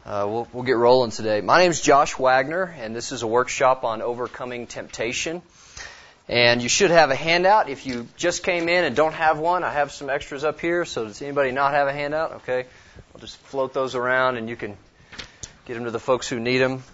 We'll get rolling today. My name is Josh Wagner, and this is a workshop on overcoming temptation. And you should have a handout. If you just came in and don't have one, I have some extras up here. So does anybody not have a handout? Okay. I'll just float those around, and you can get them to the folks who need them.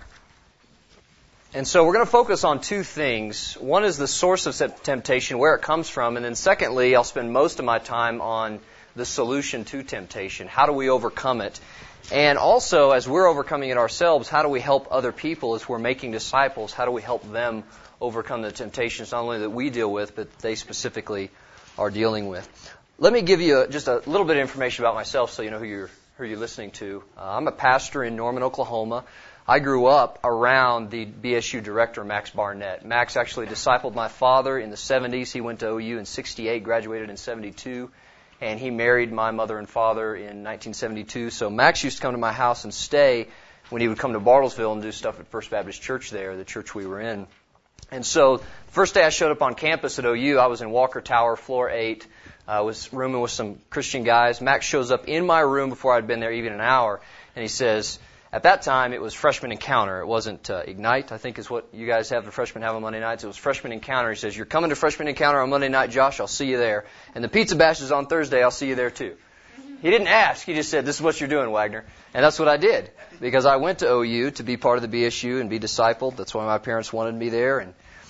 And so we're going to focus on two things. One is the source of temptation, where it comes from. And then secondly, I'll spend most of my time on the solution to temptation. How do we overcome it? And also, as we're overcoming it ourselves, how do we help other people as we're making disciples? How do we help them overcome the temptations not only that we deal with, but they specifically are dealing with? Let me give you just a little bit of information about myself so you know who you're listening to. I'm a pastor in Norman, Oklahoma. I grew up around the BSU director, Max Barnett. Max actually discipled my father in the 70s. He went to OU in 68, graduated in 72. And he married my mother and father in 1972. So Max used to come to my house and stay when he would come to Bartlesville and do stuff at First Baptist Church there, the church we were in. And so the first day I showed up on campus at OU, I was in Walker Tower, floor 8. I was rooming with some Christian guys. Max shows up in my room before I'd been there even an hour, and he says, at that time, it was Freshman Encounter. It wasn't Ignite, I think is what you guys have, the freshmen have on Monday nights. It was Freshman Encounter. He says, you're coming to Freshman Encounter on Monday night, Josh, I'll see you there. And the Pizza Bash is on Thursday, I'll see you there too. He didn't ask, he just said, this is what you're doing, Wagner. And that's what I did, because I went to OU to be part of the BSU and be discipled. That's why my parents wanted me there.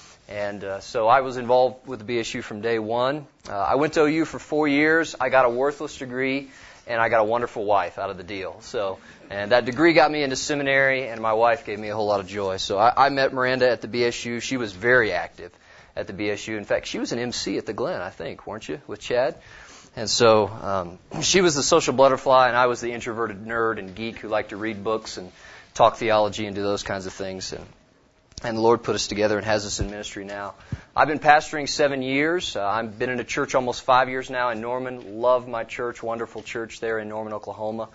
And so I was involved with the BSU from day one. I went to OU for 4 years. I got a worthless degree, and I got a wonderful wife out of the deal. And that degree got me into seminary, and my wife gave me a whole lot of joy. So I met Miranda at the BSU. She was very active at the BSU. In fact, she was an MC at the Glen, I think, weren't you, with Chad? And so she was the social butterfly, and I was the introverted nerd and geek who liked to read books and talk theology and do those kinds of things. And the Lord put us together and has us in ministry now. I've been pastoring 7 years. I've been in a church almost 5 years now in Norman. Love my church, wonderful church there in Norman, Oklahoma.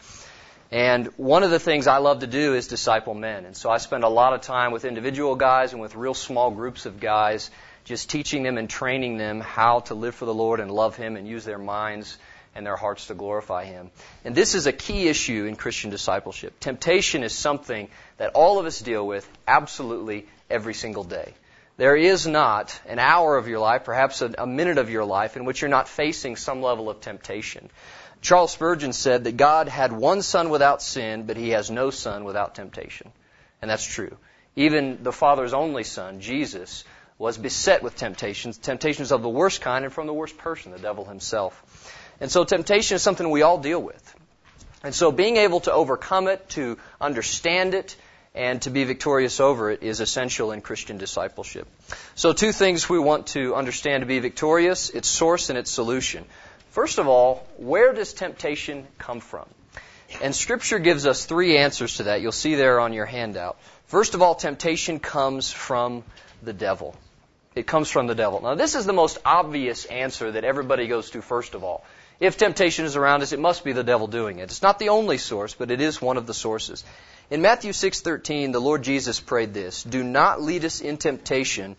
And one of the things I love to do is disciple men. And so I spend a lot of time with individual guys and with real small groups of guys, just teaching them and training them how to live for the Lord and love Him and use their minds and their hearts to glorify Him. And this is a key issue in Christian discipleship. Temptation is something that all of us deal with absolutely every single day. There is not an hour of your life, perhaps a minute of your life, in which you're not facing some level of temptation. Charles Spurgeon said that God had one son without sin, but He has no son without temptation. And that's true. Even the Father's only Son, Jesus, was beset with temptations of the worst kind and from the worst person, the devil himself. And so temptation is something we all deal with. And so being able to overcome it, to understand it, and to be victorious over it is essential in Christian discipleship. So two things we want to understand to be victorious: its source and its solution. First of all, where does temptation come from? And Scripture gives us 3 answers to that. You'll see there on your handout. First of all, temptation comes from the devil. It comes from the devil. Now, this is the most obvious answer that everybody goes to first of all. If temptation is around us, it must be the devil doing it. It's not the only source, but it is one of the sources. In Matthew 6:13, the Lord Jesus prayed this: "Do not lead us into temptation,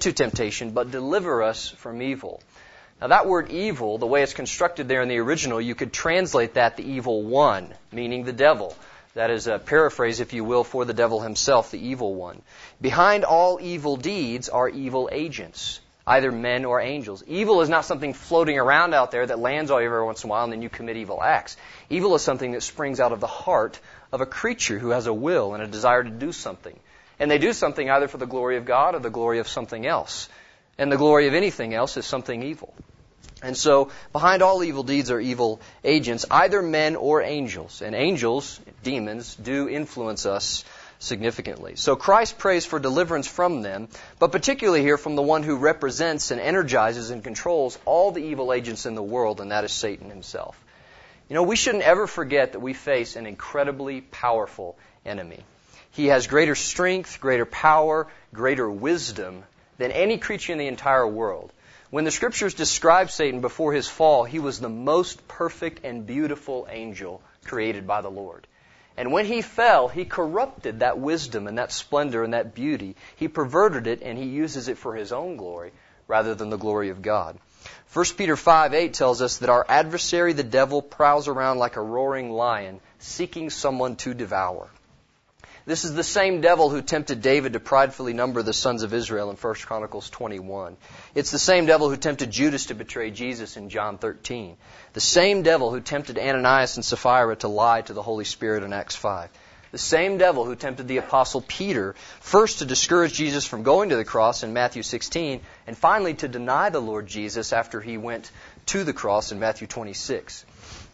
but deliver us from evil." Now that word evil, the way it's constructed there in the original, you could translate that the evil one, meaning the devil. That is a paraphrase, if you will, for the devil himself, the evil one. Behind all evil deeds are evil agents, either men or angels. Evil is not something floating around out there that lands on you every once in a while and then you commit evil acts. Evil is something that springs out of the heart of a creature who has a will and a desire to do something. And they do something either for the glory of God or the glory of something else. And the glory of anything else is something evil. And so, behind all evil deeds are evil agents, either men or angels. And angels, demons, do influence us significantly. So Christ prays for deliverance from them, but particularly here from the one who represents and energizes and controls all the evil agents in the world, and that is Satan himself. You know, we shouldn't ever forget that we face an incredibly powerful enemy. He has greater strength, greater power, greater wisdom than any creature in the entire world. When the Scriptures describe Satan before his fall, he was the most perfect and beautiful angel created by the Lord. And when he fell, he corrupted that wisdom and that splendor and that beauty. He perverted it, and he uses it for his own glory rather than the glory of God. 1 Peter 5:8 tells us that our adversary, the devil, prowls around like a roaring lion, seeking someone to devour. This is the same devil who tempted David to pridefully number the sons of Israel in 1 Chronicles 21. It's the same devil who tempted Judas to betray Jesus in John 13. The same devil who tempted Ananias and Sapphira to lie to the Holy Spirit in Acts 5. The same devil who tempted the Apostle Peter first to discourage Jesus from going to the cross in Matthew 16, and finally to deny the Lord Jesus after he went to the cross in Matthew 26.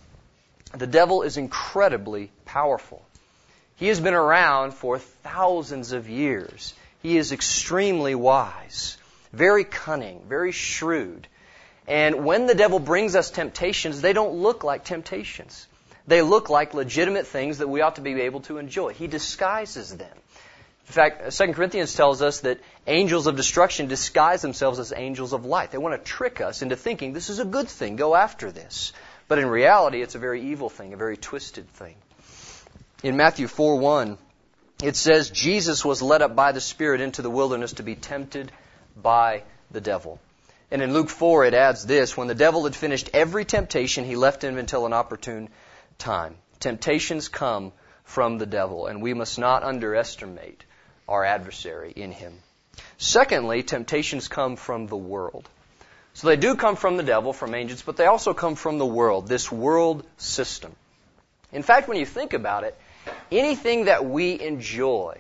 The devil is incredibly powerful. He has been around for thousands of years. He is extremely wise, very cunning, very shrewd. And when the devil brings us temptations, they don't look like temptations. They look like legitimate things that we ought to be able to enjoy. He disguises them. In fact, 2 Corinthians tells us that angels of destruction disguise themselves as angels of light. They want to trick us into thinking this is a good thing, go after this. But in reality, it's a very evil thing, a very twisted thing. In Matthew 4:1, it says, Jesus was led up by the Spirit into the wilderness to be tempted by the devil. And in Luke 4, it adds this, when the devil had finished every temptation, he left him until an opportune time. Temptations come from the devil, and we must not underestimate our adversary in him. Secondly, temptations come from the world. So they do come from the devil, from angels, but they also come from the world, this world system. In fact, when you think about it, anything that we enjoy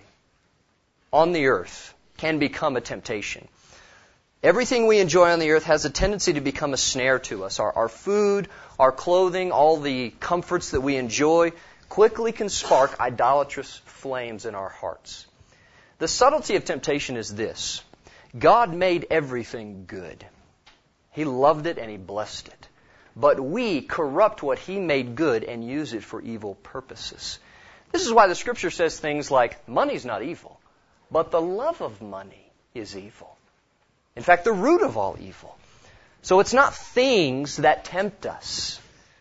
on the earth can become a temptation. Everything we enjoy on the earth has a tendency to become a snare to us. Our food, our clothing, all the comforts that we enjoy quickly can spark idolatrous flames in our hearts. The subtlety of temptation is this. God made everything good. He loved it and He blessed it. But we corrupt what He made good and use it for evil purposes. This is why the Scripture says things like, money's not evil, but the love of money is evil. In fact, the root of all evil. So it's not things that tempt us.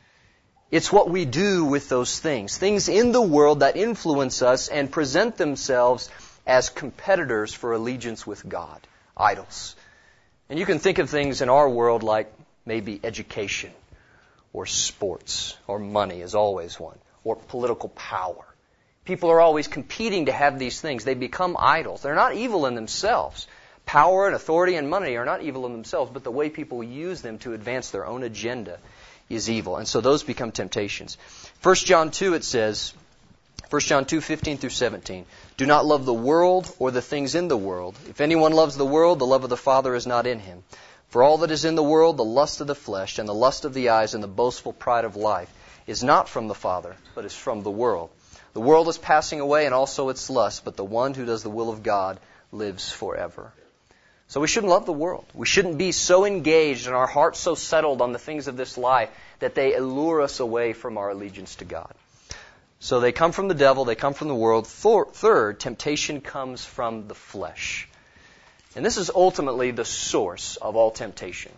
It's what we do with those things. Things in the world that influence us and present themselves as competitors for allegiance with God. Idols. And you can think of things in our world like maybe education, or sports, or money is always one, or political power. People are always competing to have these things. They become idols. They're not evil in themselves. Power and authority and money are not evil in themselves, but the way people use them to advance their own agenda is evil. And so those become temptations. 1 John 2, it says, 1 John 2, 15 through 17, do not love the world or the things in the world. If anyone loves the world, the love of the Father is not in him. For all that is in the world, the lust of the flesh and the lust of the eyes and the boastful pride of life, is not from the Father, but is from the world. The world is passing away and also its lust, but the one who does the will of God lives forever. So we shouldn't love the world. We shouldn't be so engaged and our hearts so settled on the things of this life that they allure us away from our allegiance to God. So they come from the devil, they come from the world. Third, temptation comes from the flesh. And this is ultimately the source of all temptation.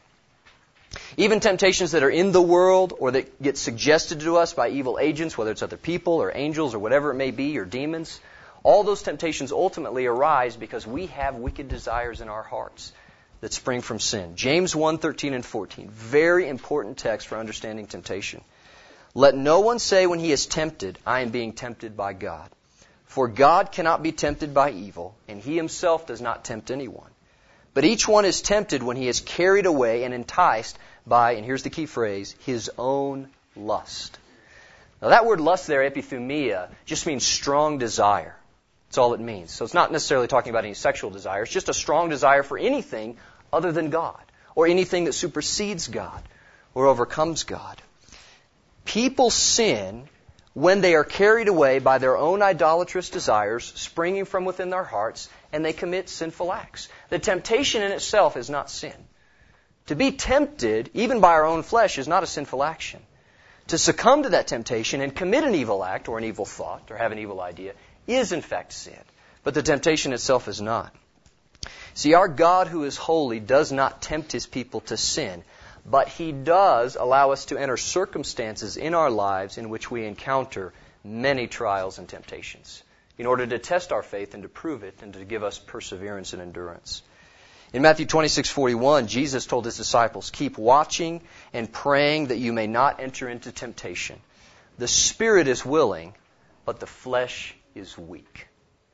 Even temptations that are in the world or that get suggested to us by evil agents, whether it's other people or angels or whatever it may be, or demons, all those temptations ultimately arise because we have wicked desires in our hearts that spring from sin. James 1:13 and 14, very important text for understanding temptation. Let no one say when he is tempted, I am being tempted by God. For God cannot be tempted by evil, and He Himself does not tempt anyone. But each one is tempted when he is carried away and enticed by, and here's the key phrase, his own lust. Now that word lust there, epithumia, just means strong desire. That's all it means. So it's not necessarily talking about any sexual desire. It's just a strong desire for anything other than God, or anything that supersedes God or overcomes God. People sin when they are carried away by their own idolatrous desires springing from within their hearts, and they commit sinful acts. The temptation in itself is not sin. To be tempted, even by our own flesh, is not a sinful action. To succumb to that temptation and commit an evil act or an evil thought or have an evil idea is in fact sin. But the temptation itself is not. See, our God who is holy does not tempt His people to sin, but He does allow us to enter circumstances in our lives in which we encounter many trials and temptations in order to test our faith and to prove it and to give us perseverance and endurance. In Matthew 26:41, Jesus told His disciples, keep watching and praying that you may not enter into temptation. The spirit is willing, but the flesh is weak.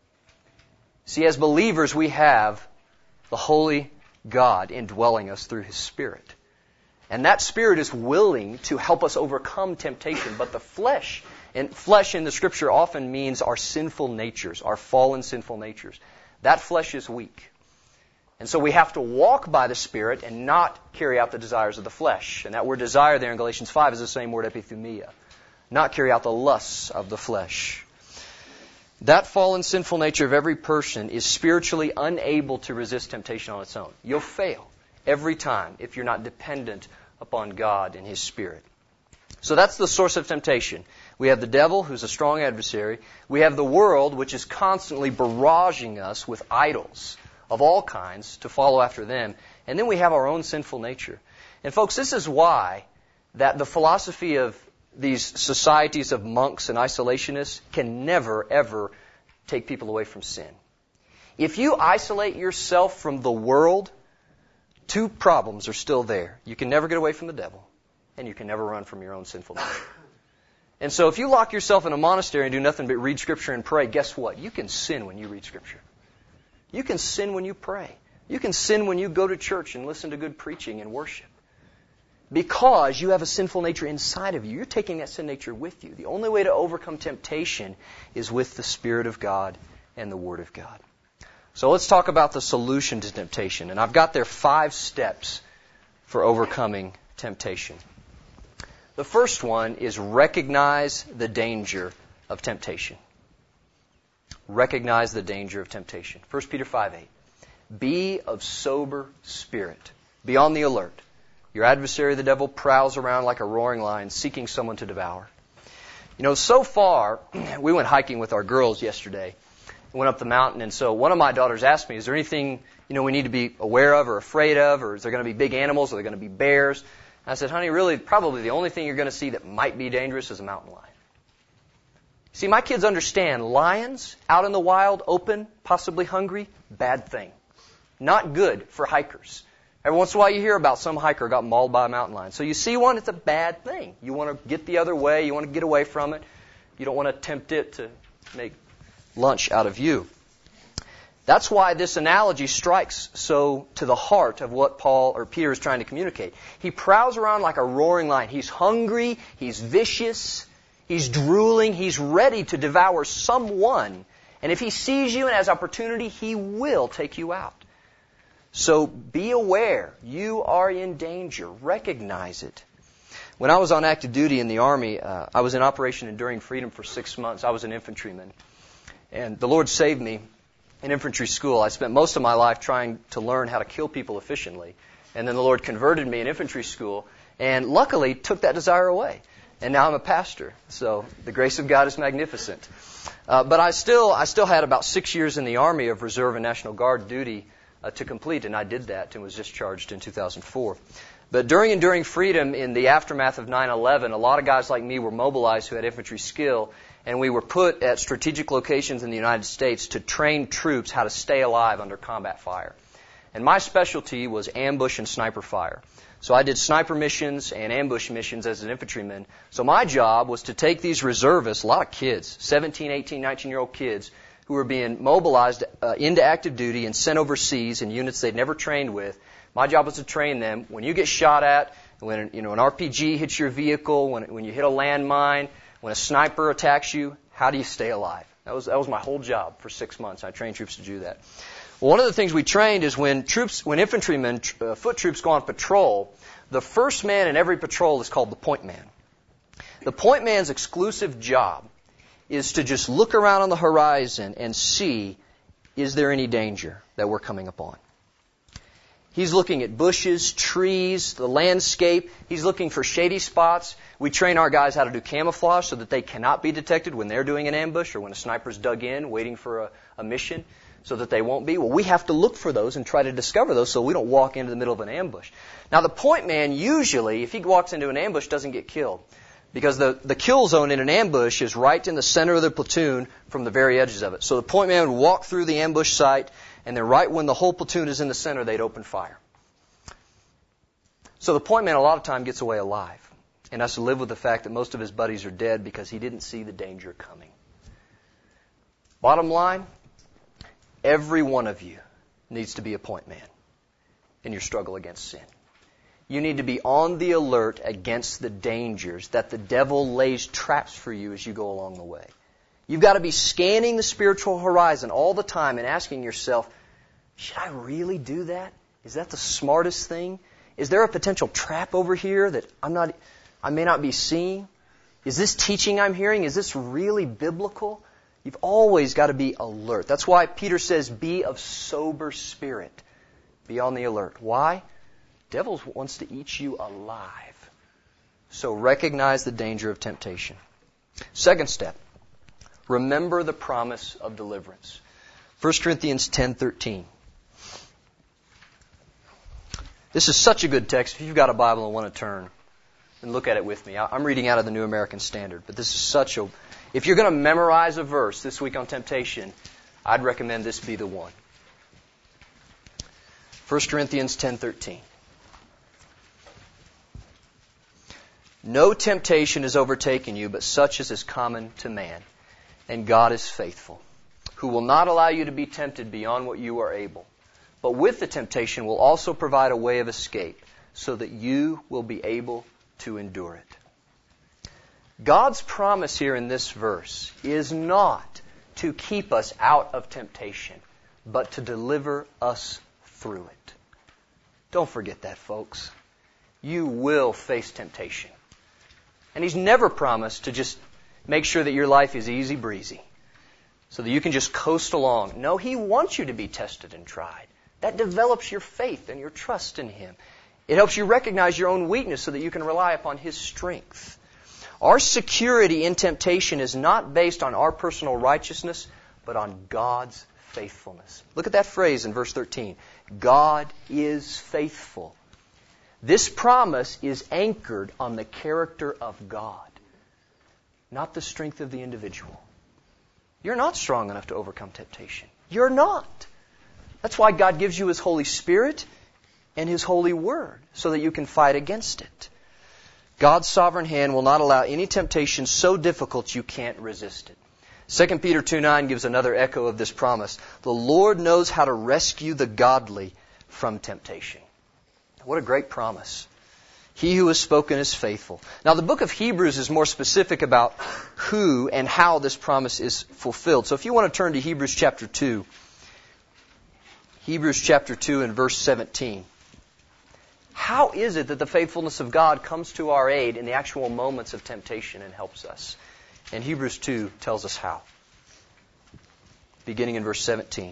See, as believers, we have the Holy God indwelling us through His Spirit. And that Spirit is willing to help us overcome temptation. But the flesh, and flesh in the Scripture often means our sinful natures, our fallen sinful natures. That flesh is weak. And so we have to walk by the Spirit and not carry out the desires of the flesh. And that word desire there in Galatians 5 is the same word epithumia. Not carry out the lusts of the flesh. That fallen sinful nature of every person is spiritually unable to resist temptation on its own. You'll fail every time if you're not dependent upon God and His Spirit. So that's the source of temptation. We have the devil, who's a strong adversary. We have the world, which is constantly barraging us with idols of all kinds to follow after them. And then we have our own sinful nature. And folks, this is why that the philosophy of these societies of monks and isolationists can never, ever take people away from sin. If you isolate yourself from the world, two problems are still there. You can never get away from the devil, and you can never run from your own sinful nature. And so if you lock yourself in a monastery and do nothing but read Scripture and pray, guess what? You can sin when you read Scripture. You can sin when you pray. You can sin when you go to church and listen to good preaching and worship. Because you have a sinful nature inside of you. You're taking that sin nature with you. The only way to overcome temptation is with the Spirit of God and the Word of God. So let's talk about the solution to temptation. And I've got there 5 steps for overcoming temptation. The first one is recognize the danger of temptation. Recognize the danger of temptation. 1 Peter 5:8. Be of sober spirit. Be on the alert. Your adversary, the devil, prowls around like a roaring lion, seeking someone to devour. You know, so far, we went hiking with our girls yesterday. We went up the mountain, and so one of my daughters asked me, is there anything, we need to be aware of or afraid of, or is there going to be big animals, or are there going to be bears? And I said, honey, really, probably the only thing you're going to see that might be dangerous is a mountain lion. See, my kids understand lions out in the wild, open, possibly hungry, bad thing. Not good for hikers. Every once in a while you hear about some hiker got mauled by a mountain lion. So you see one, it's a bad thing. You want to get the other way. You want to get away from it. You don't want to tempt it to make lunch out of you. That's why this analogy strikes so to the heart of what Peter is trying to communicate. He prowls around like a roaring lion. He's hungry. He's vicious. He's drooling. He's ready to devour someone. And if he sees you and has opportunity, he will take you out. So be aware. You are in danger. Recognize it. When I was on active duty in the Army, I was in Operation Enduring Freedom for 6 months. I was an infantryman. And the Lord saved me in infantry school. I spent most of my life trying to learn how to kill people efficiently. And then the Lord converted me in infantry school and luckily took that desire away. And now I'm a pastor. So the grace of God is magnificent. But I still had about 6 years in the Army of Reserve and National Guard duty to complete, and I did that and was discharged in 2004. But during Enduring Freedom, in the aftermath of 9/11, a lot of guys like me were mobilized who had infantry skill, and we were put at strategic locations in the United States to train troops how to stay alive under combat fire. And my specialty was ambush and sniper fire. So I did sniper missions and ambush missions as an infantryman. So my job was to take these reservists, a lot of kids, 17, 18, 19-year-old kids, who were being mobilized into active duty and sent overseas in units they'd never trained with. My job was to train them. When you get shot at, when an RPG hits your vehicle, when you hit a landmine, when a sniper attacks you, how do you stay alive? That was my whole job for 6 months. I trained troops to do that. Well, one of the things we trained is when infantrymen, foot troops go on patrol, the first man in every patrol is called the point man. The point man's exclusive job is to just look around on the horizon and see, is there any danger that we're coming upon? He's looking at bushes, trees, the landscape. He's looking for shady spots. We train our guys how to do camouflage so that they cannot be detected when they're doing an ambush or when a sniper's dug in waiting for a mission so that they won't be. Well, we have to look for those and try to discover those so we don't walk into the middle of an ambush. Now, the point man usually, if he walks into an ambush, doesn't get killed. Because the kill zone in an ambush is right in the center of the platoon from the very edges of it. So the point man would walk through the ambush site, and then right when the whole platoon is in the center, they'd open fire. So the point man a lot of time gets away alive. and has to live with the fact that most of his buddies are dead because he didn't see the danger coming. Bottom line, every one of you needs to be a point man in your struggle against sin. You need to be on the alert against the dangers that the devil lays traps for you as you go along the way. You've got to be scanning the spiritual horizon all the time and asking yourself, should I really do that? Is that the smartest thing? Is there a potential trap over here that I may not be seeing? Is this teaching I'm hearing, is this really biblical? You've always got to be alert. That's why Peter says, be of sober spirit. Be on the alert. Why? The devil wants to eat you alive. So recognize the danger of temptation. Second step, remember the promise of deliverance. 1 Corinthians 10:13. This is such a good text. If you've got a Bible and want to turn and look at it with me. I'm reading out of the New American Standard, but this is if you're going to memorize a verse this week on temptation, I'd recommend this be the one. 1 Corinthians 10:13. No temptation has overtaken you, but such as is common to man. And God is faithful, who will not allow you to be tempted beyond what you are able, but with the temptation will also provide a way of escape, so that you will be able to endure it. God's promise here in this verse is not to keep us out of temptation, but to deliver us through it. Don't forget that, folks. You will face temptation. And He's never promised to just make sure that your life is easy breezy, so that you can just coast along. No, He wants you to be tested and tried. That develops your faith and your trust in Him. It helps you recognize your own weakness so that you can rely upon His strength. Our security in temptation is not based on our personal righteousness, but on God's faithfulness. Look at that phrase in verse 13. God is faithful. This promise is anchored on the character of God, not the strength of the individual. You're not strong enough to overcome temptation. You're not. That's why God gives you His Holy Spirit and His holy word, so that you can fight against it. God's sovereign hand will not allow any temptation so difficult you can't resist it. 2 Peter 2:9 gives another echo of this promise. The Lord knows how to rescue the godly from temptation. What a great promise. He who has spoken is faithful. Now the book of Hebrews is more specific about who and how this promise is fulfilled. So if you want to turn to Hebrews chapter 2. Hebrews chapter 2 and verse 17. How is it that the faithfulness of God comes to our aid in the actual moments of temptation and helps us? And Hebrews 2 tells us how. Beginning in verse 17.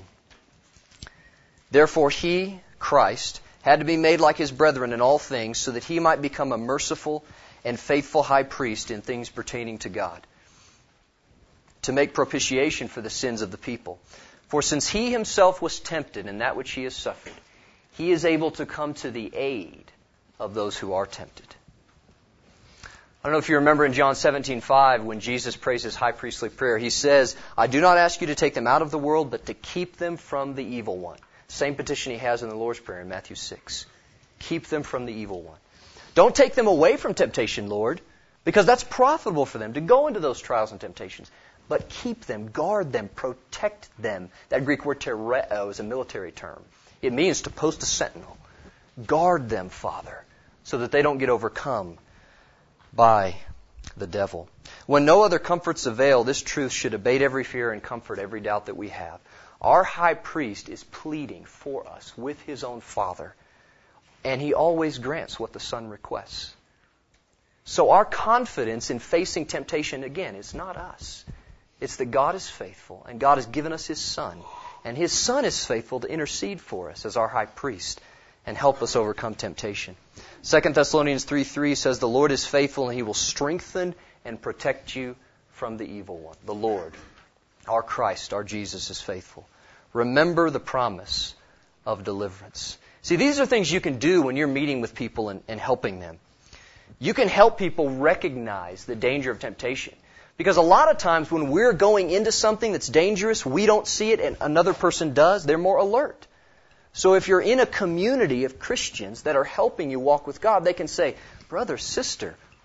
Therefore He, Christ, had to be made like His brethren in all things, so that He might become a merciful and faithful high priest in things pertaining to God, to make propitiation for the sins of the people. For since He Himself was tempted in that which He has suffered, He is able to come to the aid of those who are tempted. I don't know if you remember in John 17:5 when Jesus prays His high priestly prayer, He says, I do not ask you to take them out of the world, but to keep them from the evil one. Same petition He has in the Lord's Prayer in Matthew 6. Keep them from the evil one. Don't take them away from temptation, Lord, because that's profitable for them to go into those trials and temptations. But keep them, guard them, protect them. That Greek word tereo is a military term. It means to post a sentinel. Guard them, Father, so that they don't get overcome by the devil. When no other comforts avail, this truth should abate every fear and comfort every doubt that we have. Our high priest is pleading for us with His own Father, and He always grants what the Son requests. So our confidence in facing temptation, again, is not us. It's that God is faithful, and God has given us His Son, and His Son is faithful to intercede for us as our high priest and help us overcome temptation. 2 Thessalonians 3:3 says, the Lord is faithful, and He will strengthen and protect you from the evil one. The Lord, our Christ, our Jesus, is faithful. Remember the promise of deliverance. See, these are things you can do when you're meeting with people and helping them. You can help people recognize the danger of temptation. Because a lot of times when we're going into something that's dangerous, we don't see it and another person does, they're more alert. So if you're in a community of Christians that are helping you walk with God, they can say, brother, sister,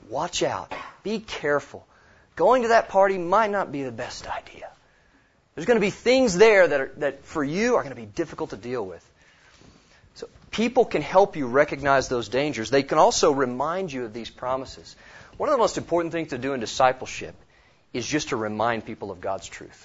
Watch out. Be careful. Going to that party might not be the best idea. There's going to be things there that for you are going to be difficult to deal with. So people can help you recognize those dangers. They can also remind you of these promises. One of the most important things to do in discipleship is just to remind people of God's truth.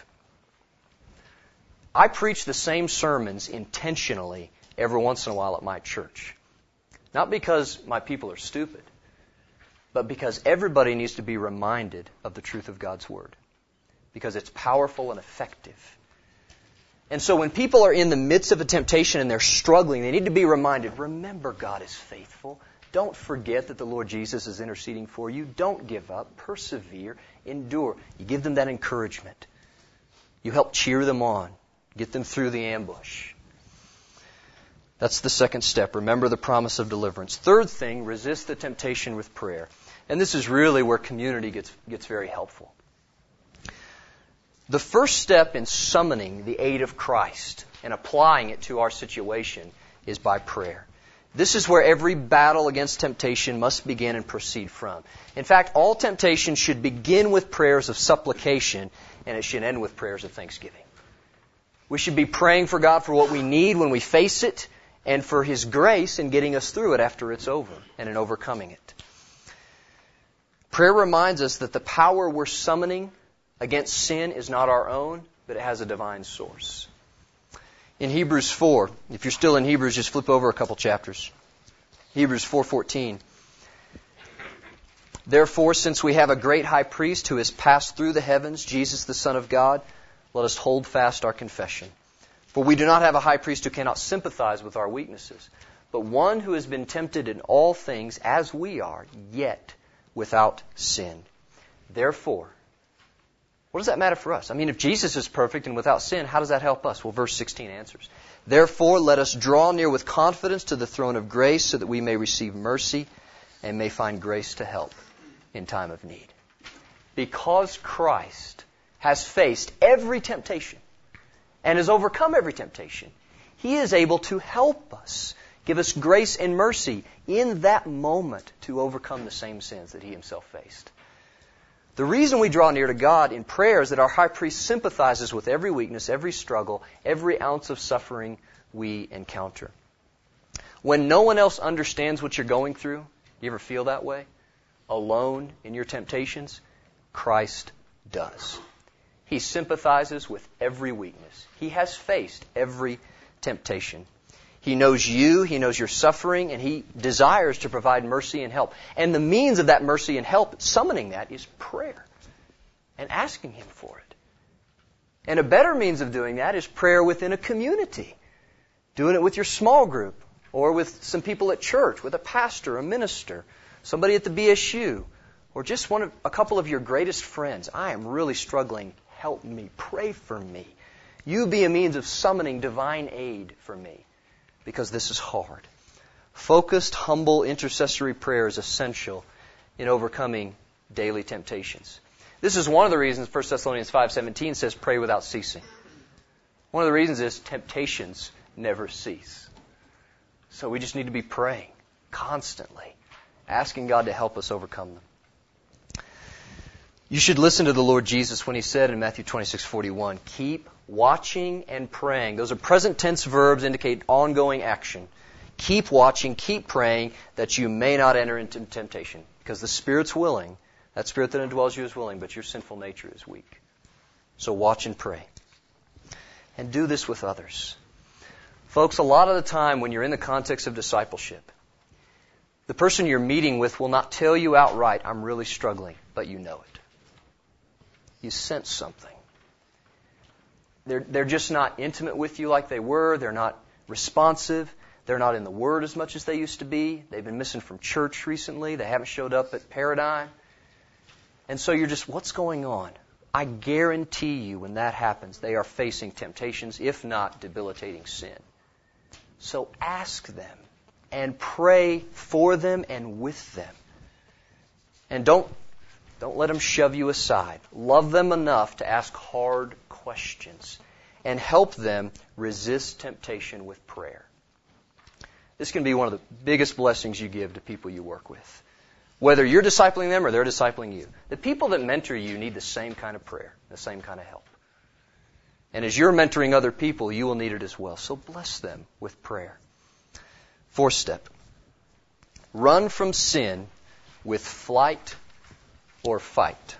I preach the same sermons intentionally every once in a while at my church. Not because my people are stupid, but because everybody needs to be reminded of the truth of God's Word. Because it's powerful and effective. And so when people are in the midst of a temptation and they're struggling, they need to be reminded, remember God is faithful. Don't forget that the Lord Jesus is interceding for you. Don't give up. Persevere. Endure. You give them that encouragement. You help cheer them on. Get them through the ambush. That's the second step. Remember the promise of deliverance. Third thing, resist the temptation with prayer. And this is really where community gets very helpful. The first step in summoning the aid of Christ and applying it to our situation is by prayer. This is where every battle against temptation must begin and proceed from. In fact, all temptation should begin with prayers of supplication, and it should end with prayers of thanksgiving. We should be praying for God for what we need when we face it, and for His grace in getting us through it after it's over and in overcoming it. Prayer reminds us that the power we're summoning against sin is not our own, but it has a divine source. In Hebrews 4, if you're still in Hebrews, just flip over a couple chapters. Hebrews 4:14. Therefore, since we have a great high priest who has passed through the heavens, Jesus the Son of God, let us hold fast our confession. For we do not have a high priest who cannot sympathize with our weaknesses, but one who has been tempted in all things as we are, yet without sin. Therefore, what does that matter for us? I mean, if Jesus is perfect and without sin, how does that help us? Well, verse 16 answers. Therefore, let us draw near with confidence to the throne of grace so that we may receive mercy and may find grace to help in time of need. Because Christ has faced every temptation and has overcome every temptation, He is able to help us, give us grace and mercy in that moment to overcome the same sins that He Himself faced. The reason we draw near to God in prayer is that our high priest sympathizes with every weakness, every struggle, every ounce of suffering we encounter. When no one else understands what you're going through, you ever feel that way? Alone in your temptations? Christ does. He sympathizes with every weakness. He has faced every temptation. He knows you, He knows your suffering, and He desires to provide mercy and help. And the means of that mercy and help, summoning that, is prayer and asking Him for it. And a better means of doing that is prayer within a community. Doing it with your small group, or with some people at church, with a pastor, a minister, somebody at the BSU, or just a couple of your greatest friends. I am really struggling. Help me. Pray for me. You be a means of summoning divine aid for me, because this is hard. Focused, humble, intercessory prayer is essential in overcoming daily temptations. This is one of the reasons 1 Thessalonians 5:17 says pray without ceasing. One of the reasons is temptations never cease. So we just need to be praying constantly, asking God to help us overcome them. You should listen to the Lord Jesus when He said in Matthew 26:41, keep watching and praying. Those are present tense verbs, indicate ongoing action. Keep watching, keep praying, that you may not enter into temptation. Because the Spirit's willing, that Spirit that indwells you is willing, but your sinful nature is weak. So watch and pray. And do this with others. Folks, a lot of the time when you're in the context of discipleship, the person you're meeting with will not tell you outright, I'm really struggling, but you know it. You sense something. They're just not intimate with you like they were. They're not responsive. They're not in the Word as much as they used to be. They've been missing from church recently. They haven't showed up at Paradigm. And so you're just, what's going on? I guarantee you when that happens, they are facing temptations, if not debilitating sin. So ask them and pray for them and with them. And don't let them shove you aside. Love them enough to ask hard questions and help them resist temptation with prayer. This can be one of the biggest blessings you give to people you work with. whether you're discipling them or they're discipling you. The people that mentor you need the same kind of prayer, the same kind of help. And as you're mentoring other people, you will need it as well. So bless them with prayer. Fourth step. Run from sin with flight or fight.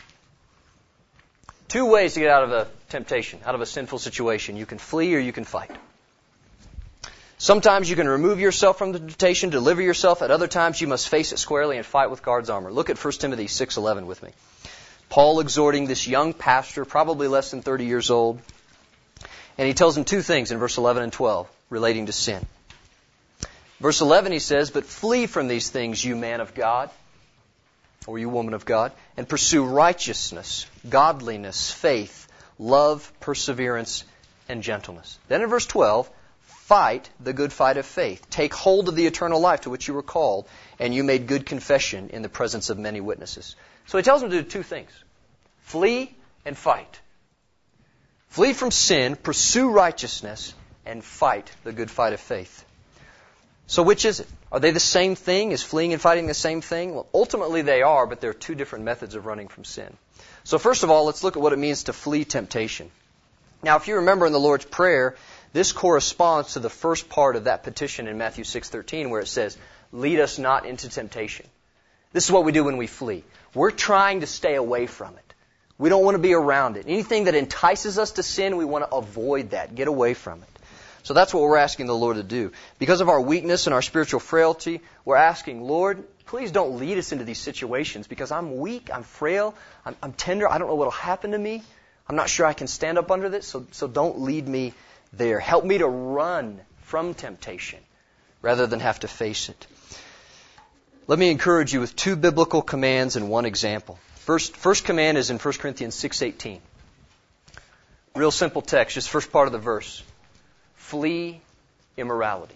Two ways to get out of a temptation, out of a sinful situation. You can flee or you can fight. Sometimes you can remove yourself from the temptation, deliver yourself. At other times you must face it squarely and fight with God's armor. Look at 1 Timothy 6:11 with me. Paul exhorting this young pastor, probably less than 30 years old. And he tells him two things in verse 11 and 12 relating to sin. Verse 11 he says, "But flee from these things, you man of God," or you woman of God, "and pursue righteousness, godliness, faith, love, perseverance, and gentleness." Then in verse 12, "Fight the good fight of faith. Take hold of the eternal life to which you were called, and you made good confession in the presence of many witnesses." So he tells them to do two things. Flee and fight. Flee from sin, pursue righteousness, and fight the good fight of faith. So which is it? Are they the same thing? Is fleeing and fighting the same thing? Well, ultimately they are, but there are two different methods of running from sin. So first of all, let's look at what it means to flee temptation. Now, if you remember in the Lord's Prayer, this corresponds to the first part of that petition in Matthew 6:13 where it says, "Lead us not into temptation." This is what we do when we flee. We're trying to stay away from it. We don't want to be around it. Anything that entices us to sin, we want to avoid that, get away from it. So that's what we're asking the Lord to do. Because of our weakness and our spiritual frailty, we're asking, "Lord, please don't lead us into these situations because I'm weak, I'm frail, I'm tender, I don't know what will happen to me. I'm not sure I can stand up under this, so don't lead me there. Help me to run from temptation rather than have to face it." Let me encourage you with two biblical commands and one example. First command is in 1 Corinthians 6:18. Real simple text, just first part of the verse. Flee immorality.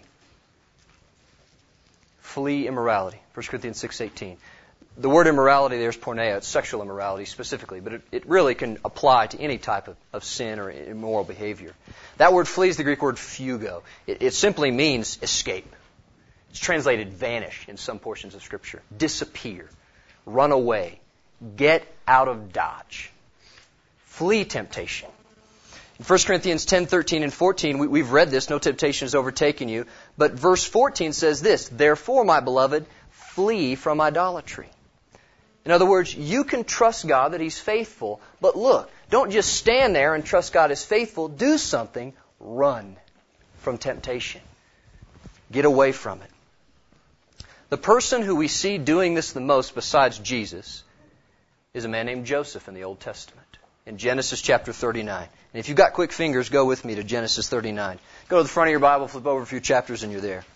Flee immorality. 1 Corinthians 6:18. The word immorality there is porneia. It's sexual immorality specifically, but it really can apply to any type of sin or immoral behavior. That word flee is the Greek word fugo. It simply means escape. It's translated vanish in some portions of Scripture. Disappear. Run away. Get out of Dodge. Flee temptation. In 1 Corinthians 10:13 and 14, we've read this, no temptation has overtaken you. But verse 14 says this, "Therefore, my beloved, flee from idolatry." In other words, you can trust God that He's faithful, but look, don't just stand there and trust God is faithful. Do something. Run from temptation. Get away from it. The person who we see doing this the most besides Jesus is a man named Joseph in the Old Testament. In Genesis chapter 39. And if you've got quick fingers, go with me to Genesis 39. Go to the front of your Bible, flip over a few chapters, and you're there.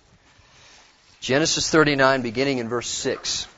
Genesis 39, beginning in verse 6.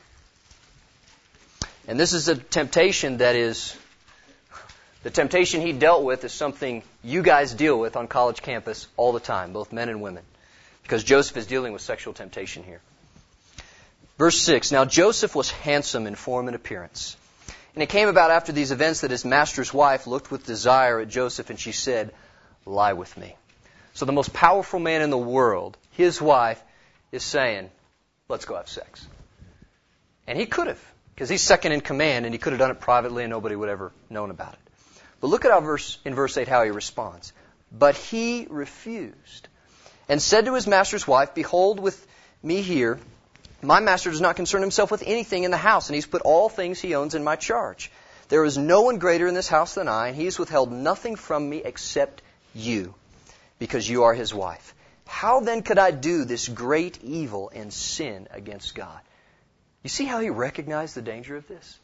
And this is a temptation that is, the temptation he dealt with is something you guys deal with on college campus all the time, both men and women. Because Joseph is dealing with sexual temptation here. Verse 6, "Now Joseph was handsome in form and appearance. And it came about after these events that his master's wife looked with desire at Joseph, and she said, 'Lie with me.'" So the most powerful man in the world, his wife, is saying, "Let's go have sex." And he could have, because he's second in command, and he could have done it privately and nobody would have ever known about it. But look at how in verse 8 how he responds. "But he refused, and said to his master's wife, 'Behold, with me here, my master does not concern himself with anything in the house, and he's put all things he owns in my charge. There is no one greater in this house than I, and he has withheld nothing from me except you, because you are his wife. How then could I do this great evil and sin against God?'" You see how he recognized the danger of this?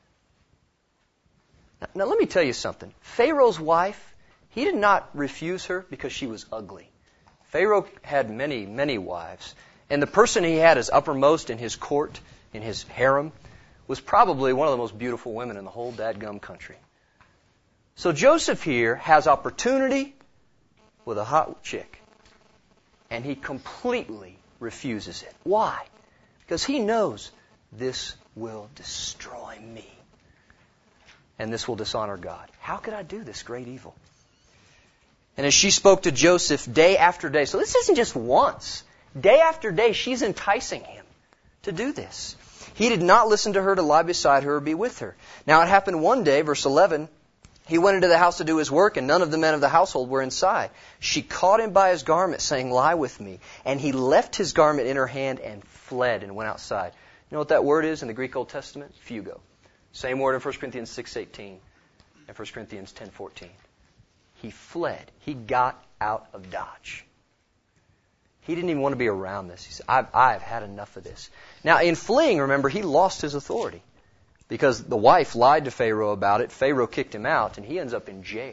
Now let me tell you something. Pharaoh's wife, he did not refuse her because she was ugly. Pharaoh had many, many wives. And the person he had as uppermost in his court, in his harem, was probably one of the most beautiful women in the whole dadgum country. So Joseph here has opportunity with a hot chick. And he completely refuses it. Why? Because he knows this will destroy me. And this will dishonor God. How could I do this great evil? And as she spoke to Joseph day after day, so this isn't just once. Day after day, she's enticing him to do this. He did not listen to her to lie beside her or be with her. Now it happened one day, verse 11, he went into the house to do his work, and none of the men of the household were inside. She caught him by his garment, saying, lie with me. And he left his garment in her hand and fled and went outside. You know what that word is in the Greek Old Testament? Fugo. Same word in 1 Corinthians 6:18 and 1 Corinthians 10:14. He fled. He got out of Dodge. He didn't even want to be around this. He said, I've had enough of this. Now, in fleeing, remember, he lost his authority because the wife lied to Pharaoh about it. Pharaoh kicked him out, and he ends up in jail.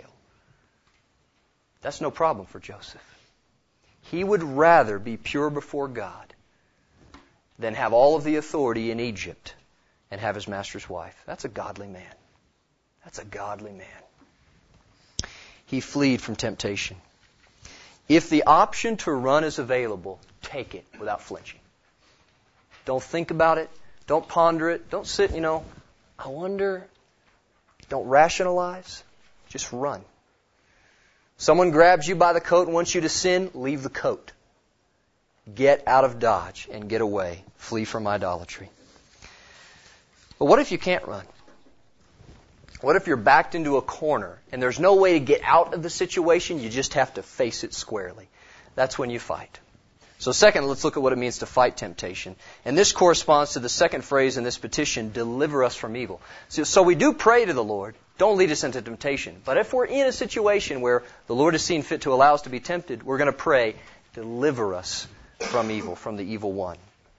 That's no problem for Joseph. He would rather be pure before God than have all of the authority in Egypt and have his master's wife. That's a godly man. That's a godly man. He fled from temptation. If the option to run is available, take it without flinching. Don't think about it. Don't ponder it. Don't sit, I wonder. Don't rationalize. Just run. Someone grabs you by the coat and wants you to sin, leave the coat. Get out of Dodge and get away. Flee from idolatry. But what if you can't run? What if you're backed into a corner and there's no way to get out of the situation? You just have to face it squarely. That's when you fight. So second, let's look at what it means to fight temptation. And this corresponds to the second phrase in this petition, deliver us from evil. So we do pray to the Lord, don't lead us into temptation. But if we're in a situation where the Lord has seen fit to allow us to be tempted, we're going to pray, deliver us from evil, from the evil one.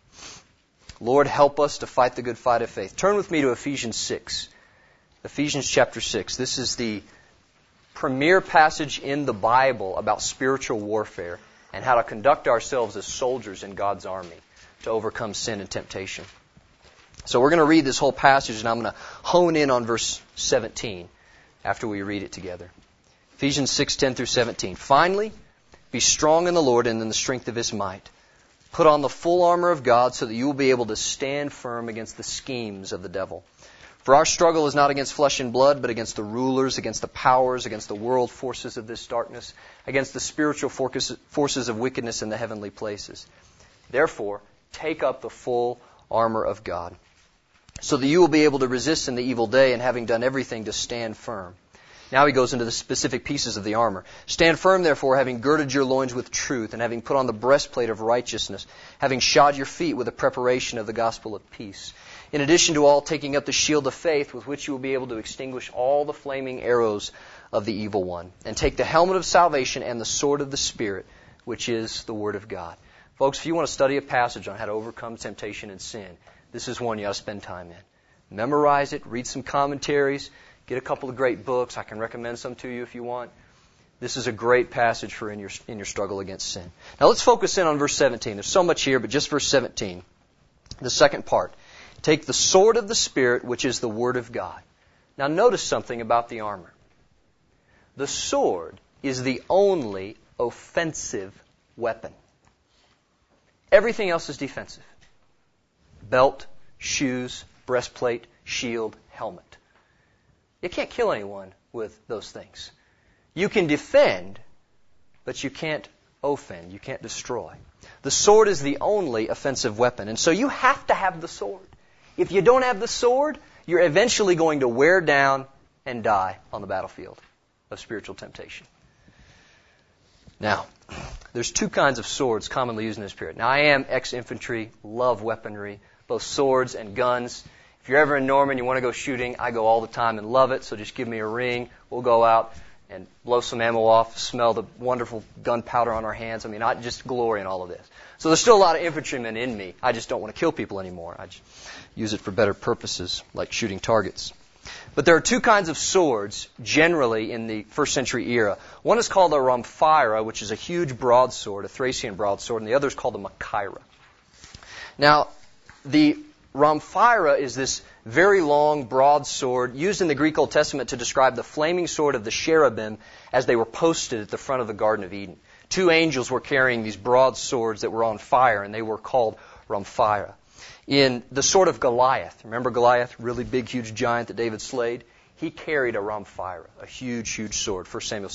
Lord, help us to fight the good fight of faith. Turn with me to Ephesians 6. Ephesians chapter 6. This is the premier passage in the Bible about spiritual warfare and how to conduct ourselves as soldiers in God's army to overcome sin and temptation. So we're going to read this whole passage, and I'm going to hone in on verse 17 after we read it together. Ephesians 6:10 through 17. Finally, be strong in the Lord and in the strength of His might. Put on the full armor of God so that you will be able to stand firm against the schemes of the devil. For our struggle is not against flesh and blood, but against the rulers, against the powers, against the world forces of this darkness, against the spiritual forces of wickedness in the heavenly places. Therefore, take up the full armor of God, so that you will be able to resist in the evil day, and having done everything, to stand firm. Now he goes into the specific pieces of the armor. Stand firm, therefore, having girded your loins with truth, and having put on the breastplate of righteousness, having shod your feet with the preparation of the gospel of peace. In addition to all, taking up the shield of faith, with which you will be able to extinguish all the flaming arrows of the evil one. And take the helmet of salvation and the sword of the Spirit, which is the Word of God. Folks, if you want to study a passage on how to overcome temptation and sin, this is one you ought to spend time in. Memorize it, read some commentaries, get a couple of great books. I can recommend some to you if you want. This is a great passage for in your struggle against sin. Now let's focus in on verse 17. There's so much here, but just verse 17. The second part. Take the sword of the Spirit, which is the Word of God. Now notice something about the armor. The sword is the only offensive weapon. Everything else is defensive. Belt, shoes, breastplate, shield, helmet. You can't kill anyone with those things. You can defend, but you can't offend. You can't destroy. The sword is the only offensive weapon. And so you have to have the sword. If you don't have the sword, you're eventually going to wear down and die on the battlefield of spiritual temptation. Now, there's two kinds of swords commonly used in this period. Now, I am ex-infantry, love weaponry, both swords and guns. If you're ever in Norman, you want to go shooting, I go all the time and love it, so just give me a ring. We'll go out and blow some ammo off, smell the wonderful gunpowder on our hands. I mean, I just glory in all of this. So there's still a lot of infantrymen in me. I just don't want to kill people anymore. I just use it for better purposes, like shooting targets. But there are two kinds of swords, generally, in the first century era. One is called a rhomphaira, which is a huge broadsword, a Thracian broadsword, and the other is called a machaira. Now, the rhomphaira is this very long broadsword used in the Greek Old Testament to describe the flaming sword of the cherubim as they were posted at the front of the Garden of Eden. Two angels were carrying these broadswords that were on fire, and they were called rhomphaira. In the sword of Goliath, remember Goliath, really big, huge giant that David slayed? He carried a rhomphaira, a huge, huge sword, 1 Samuel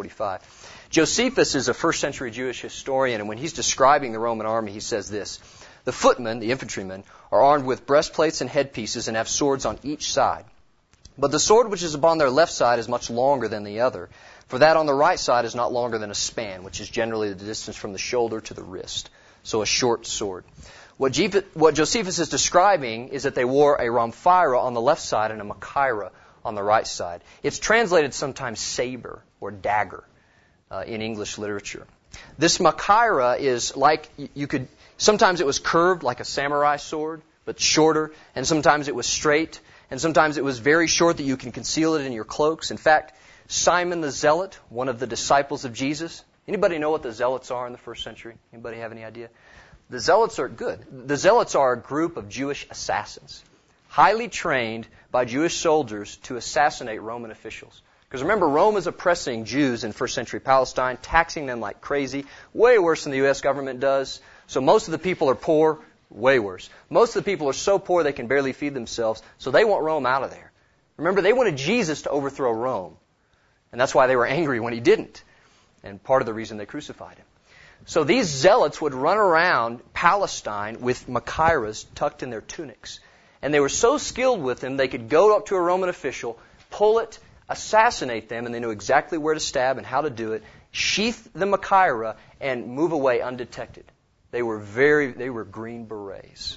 17:45. Josephus is a first century Jewish historian, and when he's describing the Roman army, he says this: The footmen, the infantrymen, are armed with breastplates and headpieces and have swords on each side. But the sword which is upon their left side is much longer than the other, for that on the right side is not longer than a span, which is generally the distance from the shoulder to the wrist. So a short sword. What Josephus is describing is that they wore a rhomphyra on the left side and a machaira on the right side. It's translated sometimes saber or dagger in English literature. This machaira is like, sometimes it was curved like a samurai sword, but shorter, and sometimes it was straight, and sometimes it was very short that you can conceal it in your cloaks. In fact, Simon the Zealot, one of the disciples of Jesus, anybody know what the Zealots are in the first century? Anybody have any idea? The Zealots are good. The Zealots are a group of Jewish assassins, highly trained by Jewish soldiers to assassinate Roman officials. Because remember, Rome is oppressing Jews in first century Palestine, taxing them like crazy, way worse than the U.S. government does. So most of the people are poor, way worse. Most of the people are so poor they can barely feed themselves, so they want Rome out of there. Remember, they wanted Jesus to overthrow Rome. And that's why they were angry when he didn't. And part of the reason they crucified him. So these zealots would run around Palestine with machairas tucked in their tunics. And they were so skilled with them, they could go up to a Roman official, pull it, assassinate them, and they knew exactly where to stab and how to do it, sheath the machaira, and move away undetected. They were green berets.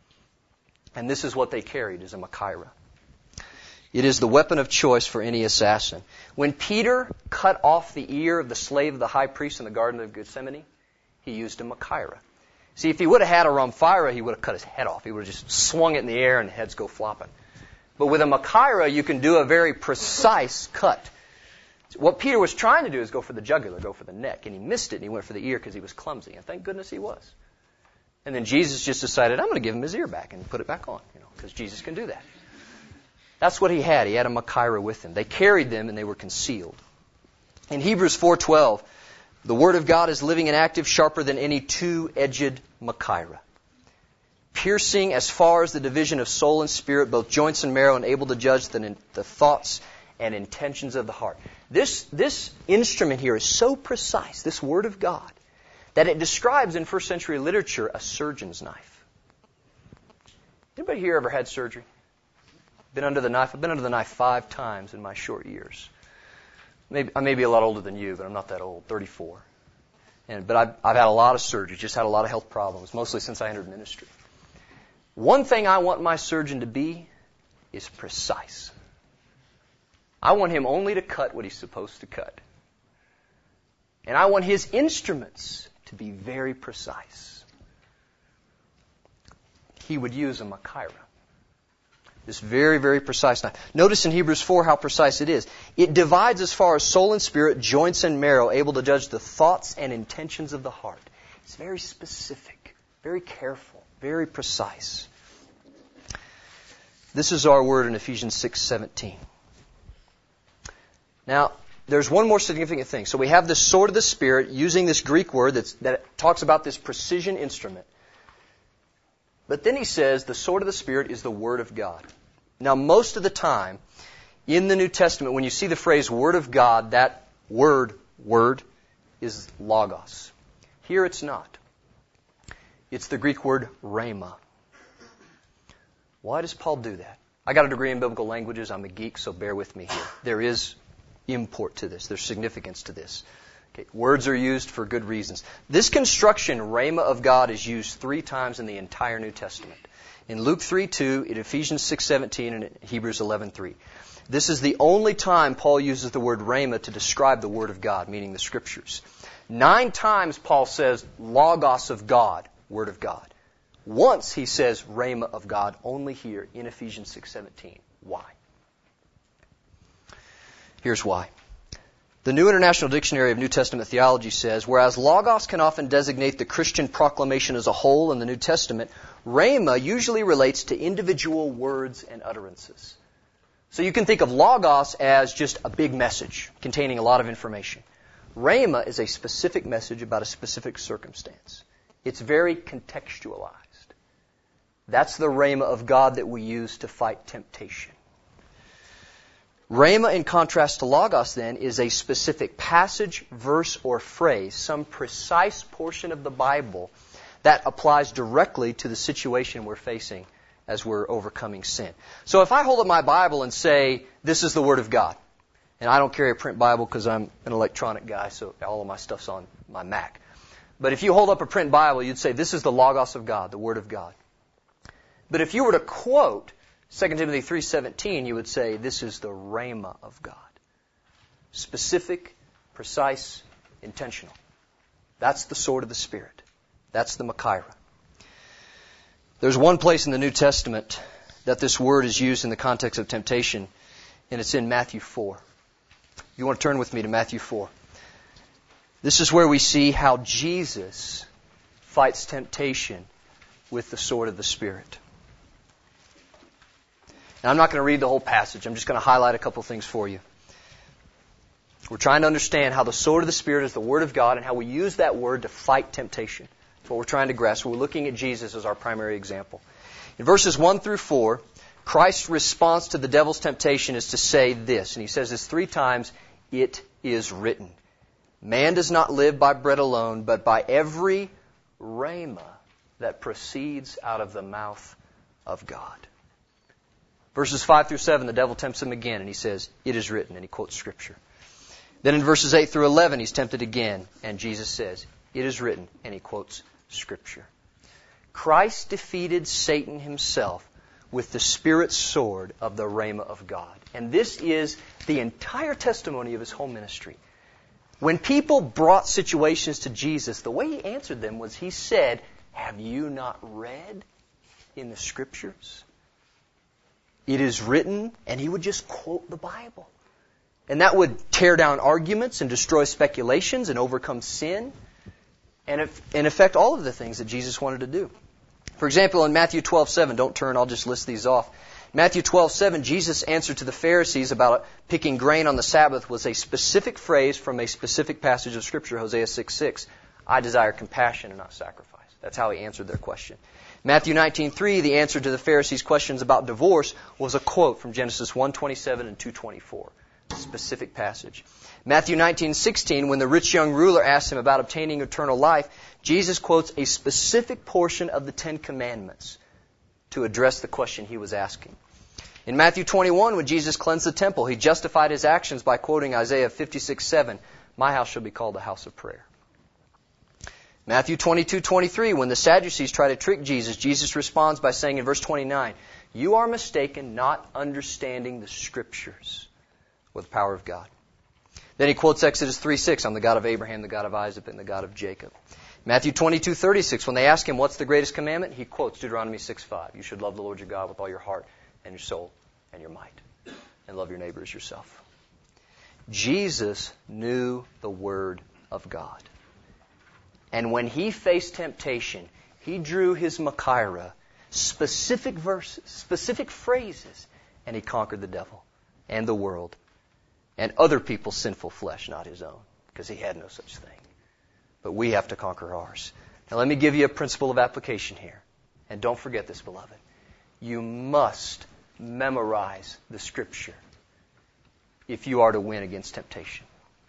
And this is what they carried, is a machaira. It is the weapon of choice for any assassin. When Peter cut off the ear of the slave of the high priest in the Garden of Gethsemane, he used a machaira. See, if he would have had a rhomphyra, he would have cut his head off. He would have just swung it in the air and heads go flopping. But with a machaira, you can do a very precise cut. What Peter was trying to do is go for the jugular, go for the neck, and he missed it, and he went for the ear because he was clumsy. And thank goodness he was. And then Jesus just decided, I'm going to give him his ear back and put it back on, because Jesus can do that. That's what he had. He had a machaira with him. They carried them, and they were concealed. In Hebrews 4:12, the Word of God is living and active, sharper than any two-edged machaira, piercing as far as the division of soul and spirit, both joints and marrow, and able to judge the thoughts and intentions of the heart. This instrument here is so precise, this Word of God, that it describes in first century literature a surgeon's knife. Anybody here ever had surgery? Been under the knife? I've been under the knife 5 times in my short years. I may be a lot older than you, but I'm not that old, 34. But I've had a lot of surgery, just had a lot of health problems, mostly since I entered ministry. One thing I want my surgeon to be is precise. I want him only to cut what he's supposed to cut. And I want his instruments to be very precise. He would use a machaira. This very, very precise knife. Notice in Hebrews 4 how precise it is. It divides as far as soul and spirit, joints and marrow, able to judge the thoughts and intentions of the heart. It's very specific, very careful, very precise. This is our word in Ephesians 6:17. Now, there's one more significant thing. So we have the sword of the Spirit using this Greek word that talks about this precision instrument. But then he says the sword of the Spirit is the Word of God. Now, most of the time in the New Testament, when you see the phrase Word of God, that word is logos. Here it's not. It's the Greek word rhema. Why does Paul do that? I got a degree in biblical languages. I'm a geek, so bear with me here. There is import to this. There's significance to this. Okay, words are used for good reasons. This construction, rhema of God, is used 3 times in the entire New Testament. In Luke 3:2, in Ephesians 6:17, and in Hebrews 11:3. This is the only time Paul uses the word rhema to describe the Word of God, meaning the Scriptures. 9 times Paul says logos of God, Word of God. Once he says rhema of God, only here in Ephesians 6:17. Why? Here's why. The New International Dictionary of New Testament Theology says, whereas logos can often designate the Christian proclamation as a whole in the New Testament, rhema usually relates to individual words and utterances. So you can think of logos as just a big message containing a lot of information. Rhema is a specific message about a specific circumstance. It's very contextualized. That's the rhema of God that we use to fight temptation. Rhema, in contrast to logos, then, is a specific passage, verse, or phrase, some precise portion of the Bible that applies directly to the situation we're facing as we're overcoming sin. So if I hold up my Bible and say, this is the Word of God, and I don't carry a print Bible because I'm an electronic guy, so all of my stuff's on my Mac. But if you hold up a print Bible, you'd say, this is the Logos of God, the Word of God. But if you were to quote 2 Timothy 3:17, you would say, this is the Rhema of God. Specific, precise, intentional. That's the sword of the Spirit. That's the Machaira. There's one place in the New Testament that this word is used in the context of temptation, and it's in Matthew 4. You want to turn with me to Matthew 4. This is where we see how Jesus fights temptation with the sword of the Spirit. And I'm not going to read the whole passage. I'm just going to highlight a couple things for you. We're trying to understand how the sword of the Spirit is the Word of God and how we use that word to fight temptation. That's what we're trying to grasp. We're looking at Jesus as our primary example. In verses 1 through 4, Christ's response to the devil's temptation is to say this. And he says this 3 times, it is written. Man does not live by bread alone, but by every rhema that proceeds out of the mouth of God. Verses 5 through 7, the devil tempts him again, and he says, it is written, and he quotes Scripture. Then in verses 8 through 11, he's tempted again, and Jesus says, it is written, and he quotes Scripture. Christ defeated Satan himself with the Spirit's sword of the Rhema of God. And this is the entire testimony of his whole ministry. When people brought situations to Jesus, the way he answered them was he said, have you not read in the Scriptures? It is written, and he would just quote the Bible. And that would tear down arguments and destroy speculations and overcome sin and in effect all of the things that Jesus wanted to do. For example, in Matthew 12:7, don't turn, I'll just list these off. Matthew 12:7, Jesus' answer to the Pharisees about picking grain on the Sabbath was a specific phrase from a specific passage of Scripture, Hosea 6:6. I desire compassion and not sacrifice. That's how he answered their question. Matthew 19:3, the answer to the Pharisees' questions about divorce was a quote from Genesis 1:27 and 2:24. Specific passage. Matthew 19:16, when the rich young ruler asked him about obtaining eternal life, Jesus quotes a specific portion of the 10 Commandments to address the question he was asking. In Matthew 21, when Jesus cleansed the temple, he justified his actions by quoting Isaiah 56:7, my house shall be called a house of prayer. Matthew 22:23, when the Sadducees try to trick Jesus, Jesus responds by saying in verse 29, you are mistaken, not understanding the Scriptures with the power of God. Then he quotes Exodus 3:6, I'm the God of Abraham, the God of Isaac, and the God of Jacob. Matthew 22:36, when they ask him, what's the greatest commandment? He quotes Deuteronomy 6:5. You should love the Lord your God with all your heart and your soul and your might, and love your neighbor as yourself. Jesus knew the Word of God. And when he faced temptation, he drew his Machaira, specific verses, specific phrases, and he conquered the devil and the world and other people's sinful flesh, not his own, because he had no such thing. But we have to conquer ours. Now let me give you a principle of application here. And don't forget this, beloved. You must memorize the Scripture if you are to win against temptation.